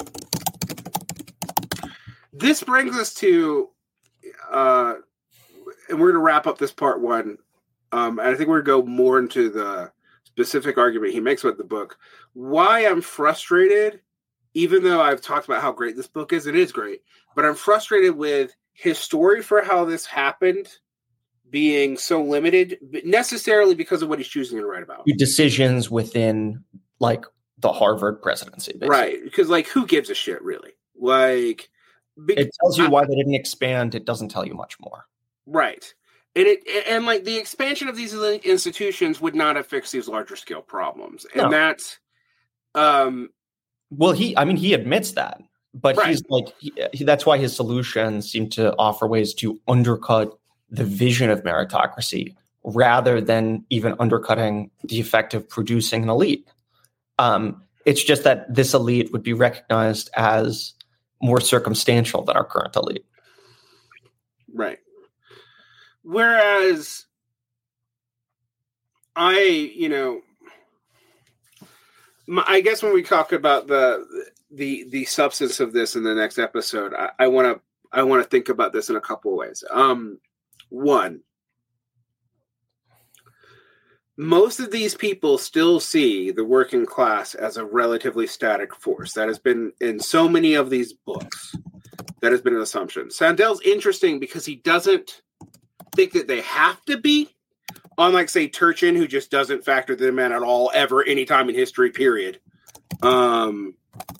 S1: this brings us to, uh, and we're going to wrap up this part one. Um, and I think we're going to go more into the specific argument he makes with the book. Why I'm frustrated, even though I've talked about how great this book is, it is great, but I'm frustrated with his story for how this happened being so limited, but necessarily because of what he's choosing to write about.
S2: Decisions within, like, the Harvard presidency, basically.
S1: Right, because, like, who gives a shit, really? Like,
S2: it tells you I, why they didn't expand. It doesn't tell you much more.
S1: Right. And it and like the expansion of these institutions would not have fixed these larger scale problems. And no. that's um
S2: well he I mean he admits that, but right. he's like he, he, that's why his solutions seem to offer ways to undercut the vision of meritocracy rather than even undercutting the effect of producing an elite. Um it's just that this elite would be recognized as more circumstantial than our current elite.
S1: Right. Whereas I, you know, I guess when we talk about the the the substance of this in the next episode, I want to I want to think about this in a couple of ways. Um, one, most of these people still see the working class as a relatively static force. That has been in so many of these books. That has been an assumption. Sandell's interesting because he doesn't think that they have to be, unlike, say, Turchin, who just doesn't factor them in at all, ever, anytime in history, period. Um,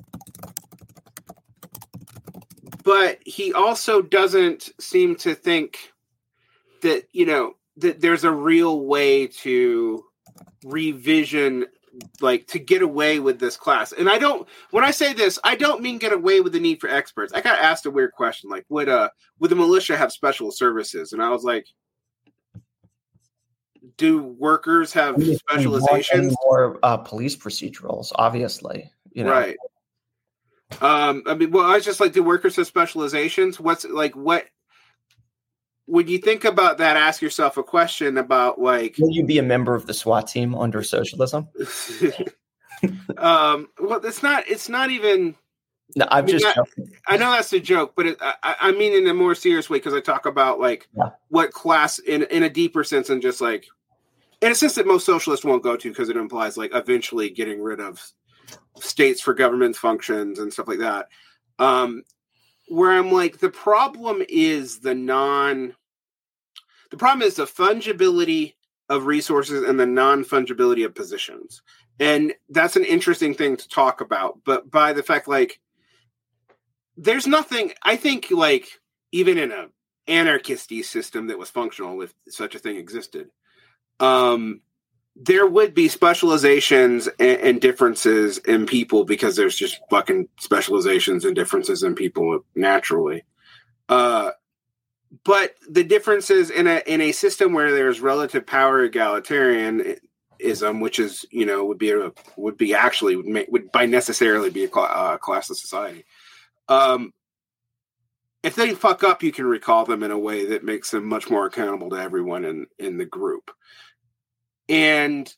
S1: but he also doesn't seem to think that, you know, that there's a real way to revision, like, to get away with this class. And I don't, when I say this, I don't mean get away with the need for experts. I got asked a weird question, like, would uh would the militia have special services? And I was like, do workers have we, specializations?
S2: We more uh, police procedurals, obviously. You know?
S1: Right. Um, I mean, well, I was just like, do workers have specializations? What's like, what, when you think about that, ask yourself a question about, like,
S2: will you be a member of the SWAT team under socialism?
S1: um, well, it's not, it's not even,
S2: no, I'm
S1: I mean,
S2: just
S1: that, I know that's a joke, but it, I, I mean in a more serious way, because I talk about, like, yeah. what class in, in a deeper sense than just, like, in a sense that most socialists won't go to, because it implies, like, eventually getting rid of states for government functions and stuff like that. Um, where I'm like, the problem is the non, the problem is the fungibility of resources and the non-fungibility of positions. And that's an interesting thing to talk about. But by the fact, like, there's nothing, I think, like, even in a anarchisty system that was functional, if such a thing existed, um, there would be specializations and, and differences in people, because there's just fucking specializations and differences in people naturally. Uh, but the differences in a in a system where there's relative power egalitarianism, which is, you know, would be a, would be actually would, make, would by necessarily be a cl- uh, classless society. Um, if they fuck up, you can recall them in a way that makes them much more accountable to everyone in, in the group. And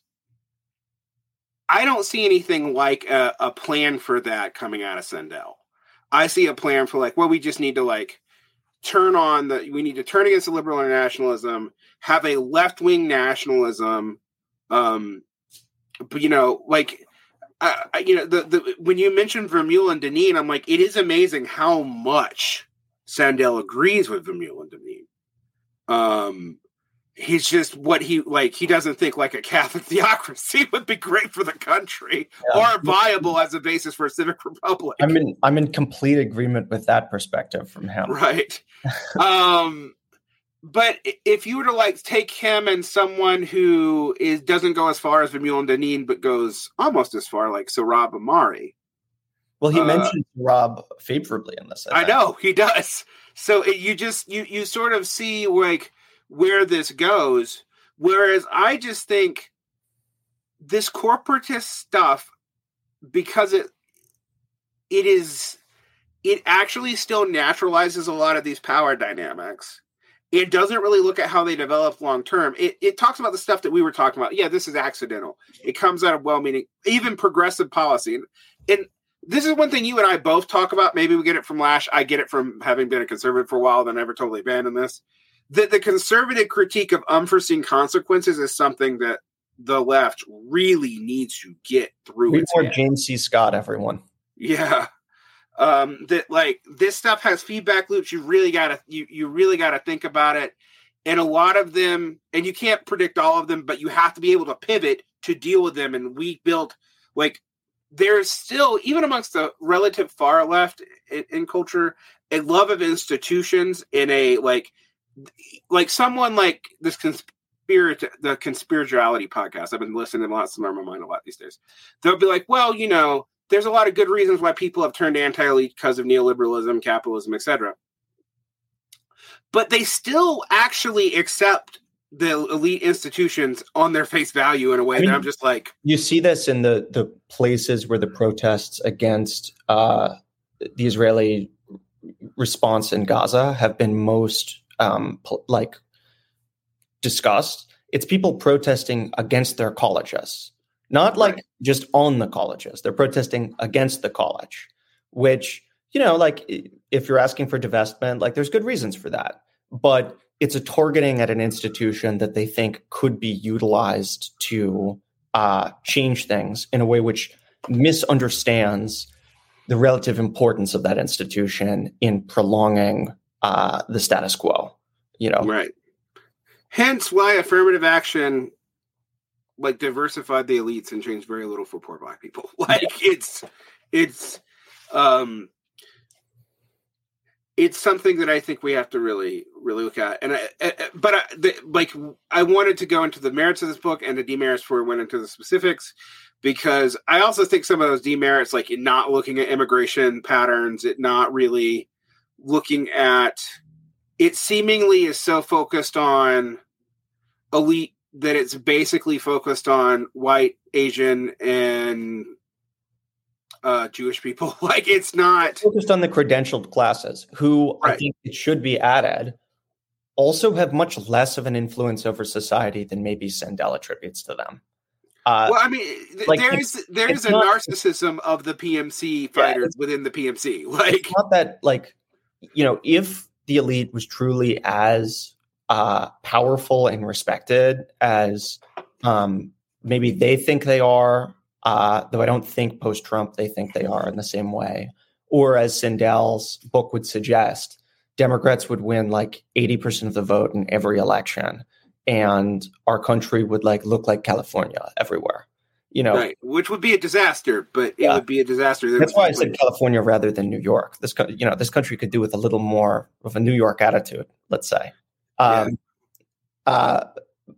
S1: I don't see anything like a, a plan for that coming out of Sandel. I see a plan for, like, well, we just need to, like, turn on the, we need to turn against the liberal internationalism, have a left-wing nationalism. Um, but, you know, like, uh, you know, the, the, when you mentioned Vermeulen and Deneen, I'm like, it is amazing how much Sandel agrees with Vermeulen and Deneen. Um, He's just what he like. He doesn't think, like, a Catholic theocracy would be great for the country, yeah, or viable as a basis for a civic republic.
S2: I'm in. I'm in complete agreement with that perspective from him.
S1: Right. um, but if you were to, like, take him and someone who is doesn't go as far as Vermeulen and Deneen, but goes almost as far, like Sohrab Ahmari.
S2: Well, he uh, mentioned Rob favorably in this.
S1: I, I know he does. So it, you just you you sort of see, like, where this goes, whereas I just think this corporatist stuff, because it it is it actually still naturalizes a lot of these power dynamics. It doesn't really look at how they develop long term. It it talks about the stuff that we were talking about. Yeah, this is accidental. It comes out of well-meaning, even progressive policy. And, and this is one thing you and I both talk about. Maybe we get it from Lasch. I get it from having been a conservative for a while, then never totally abandoned this. The, the conservative critique of unforeseen consequences is something that the left really needs to get through.
S2: Read more James C. Scott, everyone.
S1: Yeah. Um, that, like, this stuff has feedback loops. You really gotta, you, you really gotta think about it. And a lot of them, and you can't predict all of them, but you have to be able to pivot to deal with them. And we built, like, there's still, even amongst the relative far left in, in culture, a love of institutions in a, like, like someone like this conspiracy, the Conspirituality podcast. I've been listening to lots of them on my mind a lot these days. They'll be like, well, you know, there's a lot of good reasons why people have turned anti-elite because of neoliberalism, capitalism, et cetera. But they still actually accept the elite institutions on their face value in a way I mean, that I'm just like,
S2: you see this in the the places where the protests against uh, the Israeli response in Gaza have been most um, like discussed. It's people protesting against their colleges, not like
S1: Right.
S2: just on the colleges. They're protesting against the college, which, you know, like if you're asking for divestment, like there's good reasons for that. But it's a targeting at an institution that they think could be utilized to uh, change things in a way which misunderstands the relative importance of that institution in prolonging uh, the status quo, you know?
S1: Right. Hence why affirmative action like diversified the elites and changed very little for poor black people. Like it's, it's, um, it's something that I think we have to really, really look at. And I, I but I, the, like, I wanted to go into the merits of this book and the demerits before we went into the specifics, because I also think some of those demerits, like in not looking at immigration patterns, it not really looking at, it seemingly is so focused on elite that it's basically focused on white, Asian, and uh, Jewish people. Like it's not
S2: focused on the credentialed classes, who
S1: right.
S2: I think it should be added, also have much less of an influence over society than maybe Sandel attributes to them. Uh,
S1: well, I mean, th-
S2: like
S1: there is there is a
S2: not,
S1: narcissism of the P M C fighters yeah, within the P M C. Like,
S2: it's not that, like, you know, if the elite was truly as uh, powerful and respected as um, maybe they think they are, uh, though I don't think post-Trump they think they are in the same way, or as Sandel's book would suggest, Democrats would win like eighty percent of the vote in every election, and our country would like look like California everywhere, you know,
S1: right? Which would be a disaster, but
S2: yeah.
S1: it would be a disaster. There
S2: That's why I said California rather than New York. This, you know, this country could do with a little more of a New York attitude, let's say. Um, yeah. uh,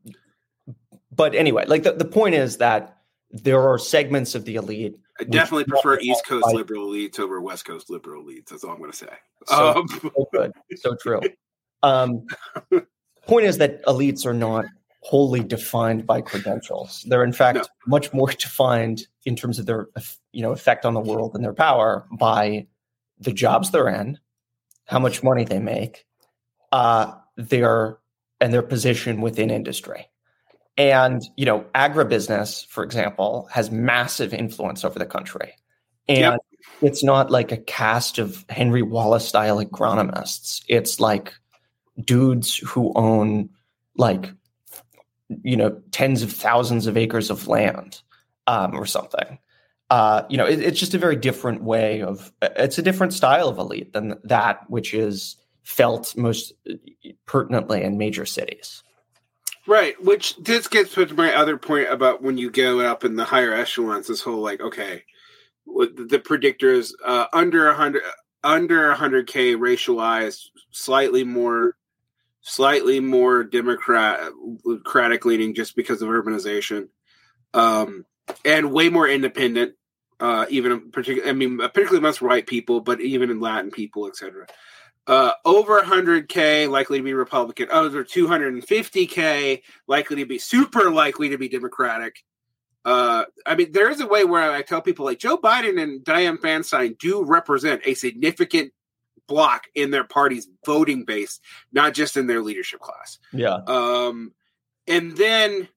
S2: but anyway, like the, the point is that there are segments of the elite.
S1: I definitely prefer East Coast by, liberal elites over West Coast liberal elites. That's all I'm going to say.
S2: So,
S1: um.
S2: so good. So true. Um, point is that elites are not wholly defined by credentials. They're in fact no. much more defined in terms of their, you know, effect on the world and their power by the jobs they're in, how much money they make, uh, their and their position within industry. And, you know, agribusiness, for example, has massive influence over the country. And yep. it's not like a cast of Henry Wallace style agronomists. It's like dudes who own like, you know, tens of thousands of acres of land um, or something. Uh, you know, it, it's just a very different way of, it's a different style of elite than that which is felt most pertinently in major cities.
S1: Right, which this gets to my other point about when you go up in the higher echelons, this whole like, okay, the predictors uh, under one hundred, under one hundred K racialized, slightly more, slightly more Democratic leaning just because of urbanization, um, and way more independent, uh, even particularly, I mean, particularly amongst white people, but even in Latin people, et cetera. Uh, over one hundred K, likely to be Republican. Over two hundred fifty K, likely to be super likely to be Democratic. Uh, I mean, there is a way where I tell people, like, Joe Biden and Dianne Feinstein do represent a significant block in their party's voting base, not just in their leadership class.
S2: Yeah.
S1: Um, and then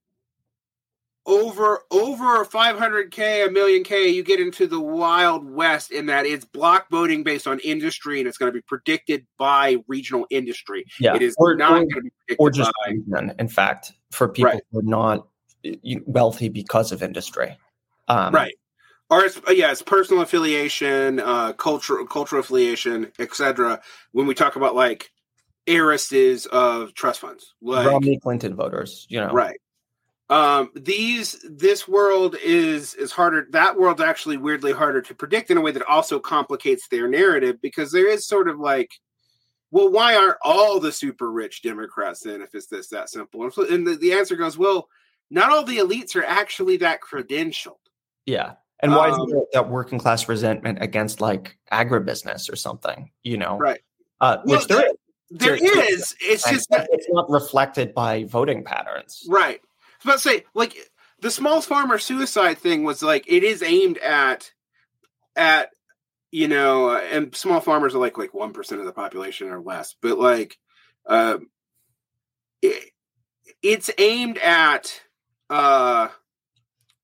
S1: over over five hundred K, a million K, you get into the Wild West in that it's block voting based on industry, and it's going to be predicted by regional industry.
S2: Yeah.
S1: It is
S2: or,
S1: not
S2: or,
S1: going to be predicted
S2: or just
S1: by...
S2: region, in fact, for people right. who are not wealthy because of industry. Um,
S1: right. Or it's, yeah, it's personal affiliation, uh, cultural cultural affiliation, et cetera. When we talk about like heiresses of trust funds, like
S2: Romney Clinton voters, you know,
S1: right. Um, these, this world is, is harder. That world's actually weirdly harder to predict in a way that also complicates their narrative, because there is sort of like, well, why aren't all the super rich Democrats then if it's this, that simple? And, so, and the, the answer goes, well, not all the elites are actually that credentialed.
S2: Yeah. And why um, is there that working class resentment against like agribusiness or something, you know?
S1: Right.
S2: Uh,
S1: well,
S2: which there,
S1: there, there is. It's just that
S2: it's not reflected by voting patterns.
S1: Right. I was about to say, like, the small farmer suicide thing was like, it is aimed at, at, you know, uh, and small farmers are like, like one percent of the population or less, but like, uh, it, it's aimed at, uh,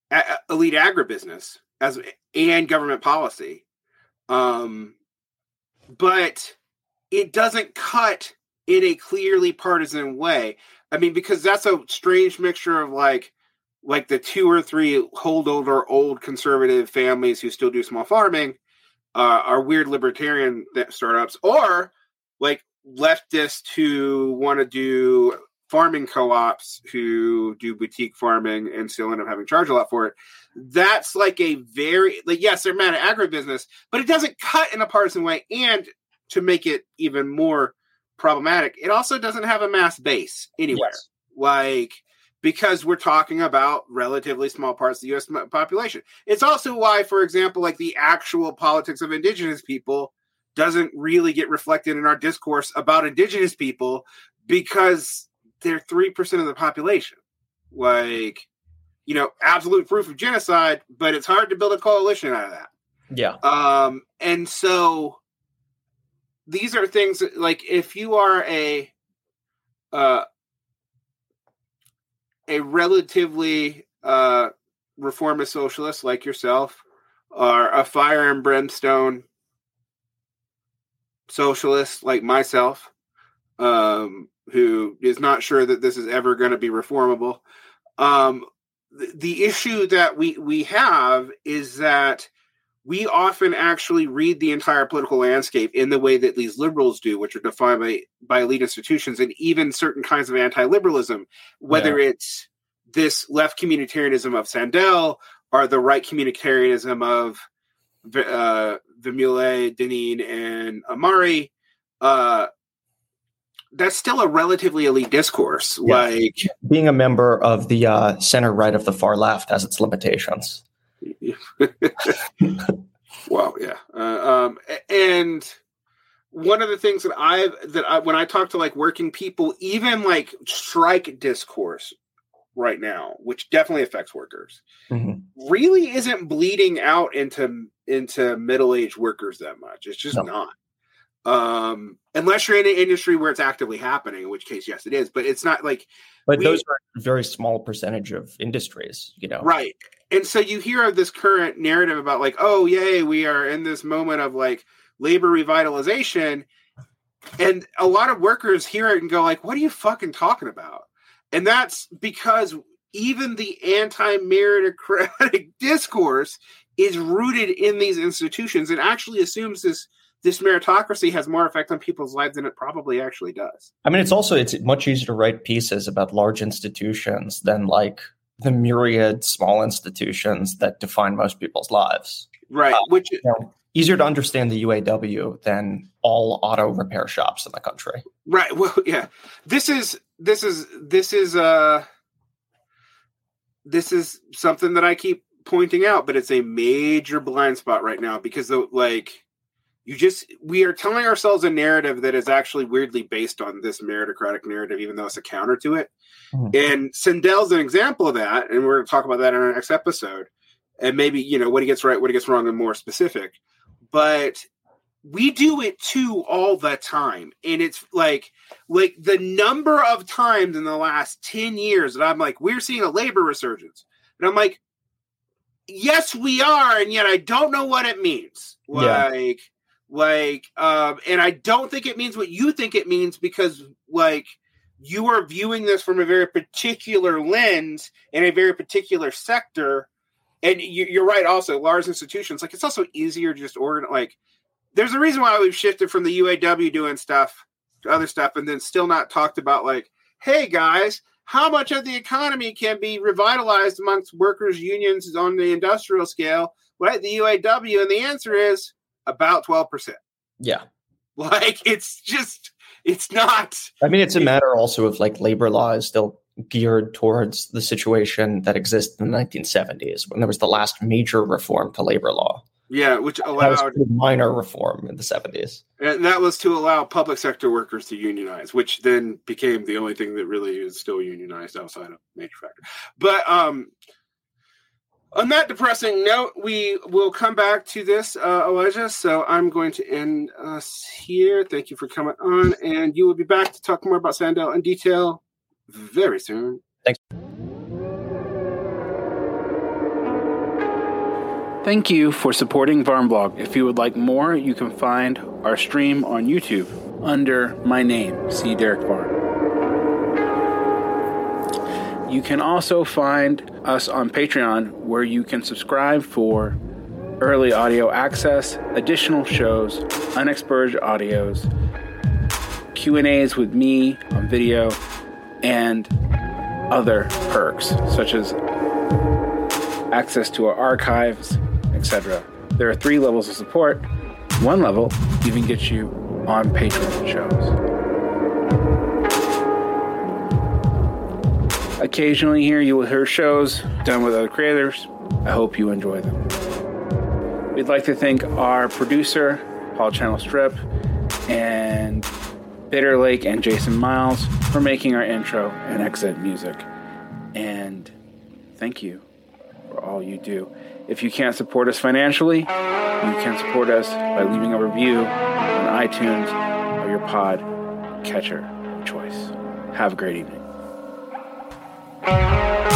S1: a- elite agribusiness as and government policy. Um, but it doesn't cut in a clearly partisan way. I mean, because that's a strange mixture of like, like the two or three holdover old conservative families who still do small farming, uh, are weird libertarian startups, or like leftists who want to do farming co-ops who do boutique farming and still end up having to charge a lot for it. That's like a very, like, yes, they're mad at agribusiness, but it doesn't cut in a partisan way. And to make it even more problematic, it also doesn't have a mass base anywhere. Yes. Like, because we're talking about relatively small parts of the U S population. It's also why, for example, like the actual politics of indigenous people doesn't really get reflected in our discourse about indigenous people, because they're three percent of the population. Like, you know, absolute proof of genocide, but it's hard to build a coalition out of that.
S2: Yeah.
S1: Um, and so these are things that, like, if you are a, uh, a relatively uh, reformist socialist like yourself, or a fire and brimstone socialist like myself, um, who is not sure that this is ever going to be reformable. Um, the, the issue that we, we have is that we often actually read the entire political landscape in the way that these liberals do, which are defined by, by elite institutions and even certain kinds of anti-liberalism, whether yeah. it's this left communitarianism of Sandel or the right communitarianism of uh, Vimule, Deneen, and Amari. Uh, that's still a relatively elite discourse. Yeah. Like
S2: being a member of the uh, center right of the far left has its limitations.
S1: Well, yeah. Uh, um, and one of the things that I've, that I, when I talk to like working people, even like strike discourse right now, which definitely affects workers, mm-hmm. really isn't bleeding out into, into middle-aged workers that much. It's just no. not. Um, unless you're in an industry where it's actively happening, in which case, yes, it is. But it's not like.
S2: But we, those are a very small percentage of industries, you know.
S1: Right. And so you hear of this current narrative about like, oh, yay, we are in this moment of like labor revitalization. And a lot of workers hear it and go like, what are you fucking talking about? And that's because even the anti-meritocratic discourse is rooted in these institutions and actually assumes this this meritocracy has more effect on people's lives than it probably actually does.
S2: I mean, it's also, it's much easier to write pieces about large institutions than like the myriad small institutions that define most people's lives.
S1: Right. Uh, Which
S2: you know, easier to understand the U A W than all auto repair shops in the country.
S1: Right. Well, yeah, this is, this is, this is, uh, this is something that I keep pointing out, but it's a major blind spot right now because the, like, You just, we are telling ourselves a narrative that is actually weirdly based on this meritocratic narrative, even though it's a counter to it. Mm-hmm. And Sandel's an example of that. And we're going to talk about that in our next episode. And maybe, you know, what he gets right, what he gets wrong, and more specific. But we do it too all the time. And it's like, like the number of times in the last ten years that I'm like, we're seeing a labor resurgence. And I'm like, yes, we are. And yet I don't know what it means. Like, yeah. Like, um, and I don't think it means what you think it means because, like, you are viewing this from a very particular lens in a very particular sector. And you, you're right, also, large institutions. Like, it's also easier to just organize. Like, there's a reason why we've shifted from the U A W doing stuff to other stuff and then still not talked about, like, hey, guys, how much of the economy can be revitalized amongst workers' unions on the industrial scale, right? The U A W. And the answer is, about twelve percent.
S2: Yeah.
S1: Like, it's just, it's not.
S2: I mean, it's a matter also of like labor law is still geared towards the situation that existed in the nineteen seventies when there was the last major reform to labor law.
S1: Yeah, which allowed.
S2: That was a minor reform in the seventies.
S1: And that was to allow public sector workers to unionize, which then became the only thing that really is still unionized outside of manufacturing. But, um, on that depressing note, we will come back to this, uh, Elijah. So I'm going to end us here. Thank you for coming on. And you will be back to talk more about Sandel in detail very soon.
S2: Thanks.
S3: Thank you for supporting Varnblog. If you would like more, you can find our stream on YouTube under my name, C. Derek Varn. You can also find us on Patreon, where you can subscribe for early audio access, additional shows, unexpurged audios, Q and A's with me on video, and other perks, such as access to our archives, et cetera. There are three levels of support. One level even gets you on Patreon shows. Occasionally here you will hear shows done with other creators. I hope you enjoy them. We'd like to thank our producer, Paul Channel Strip, and Bitter Lake and Jason Miles for making our intro and exit music. And thank you for all you do. If you can't support us financially, you can support us by leaving a review on iTunes or your pod catcher of choice. Have a great evening.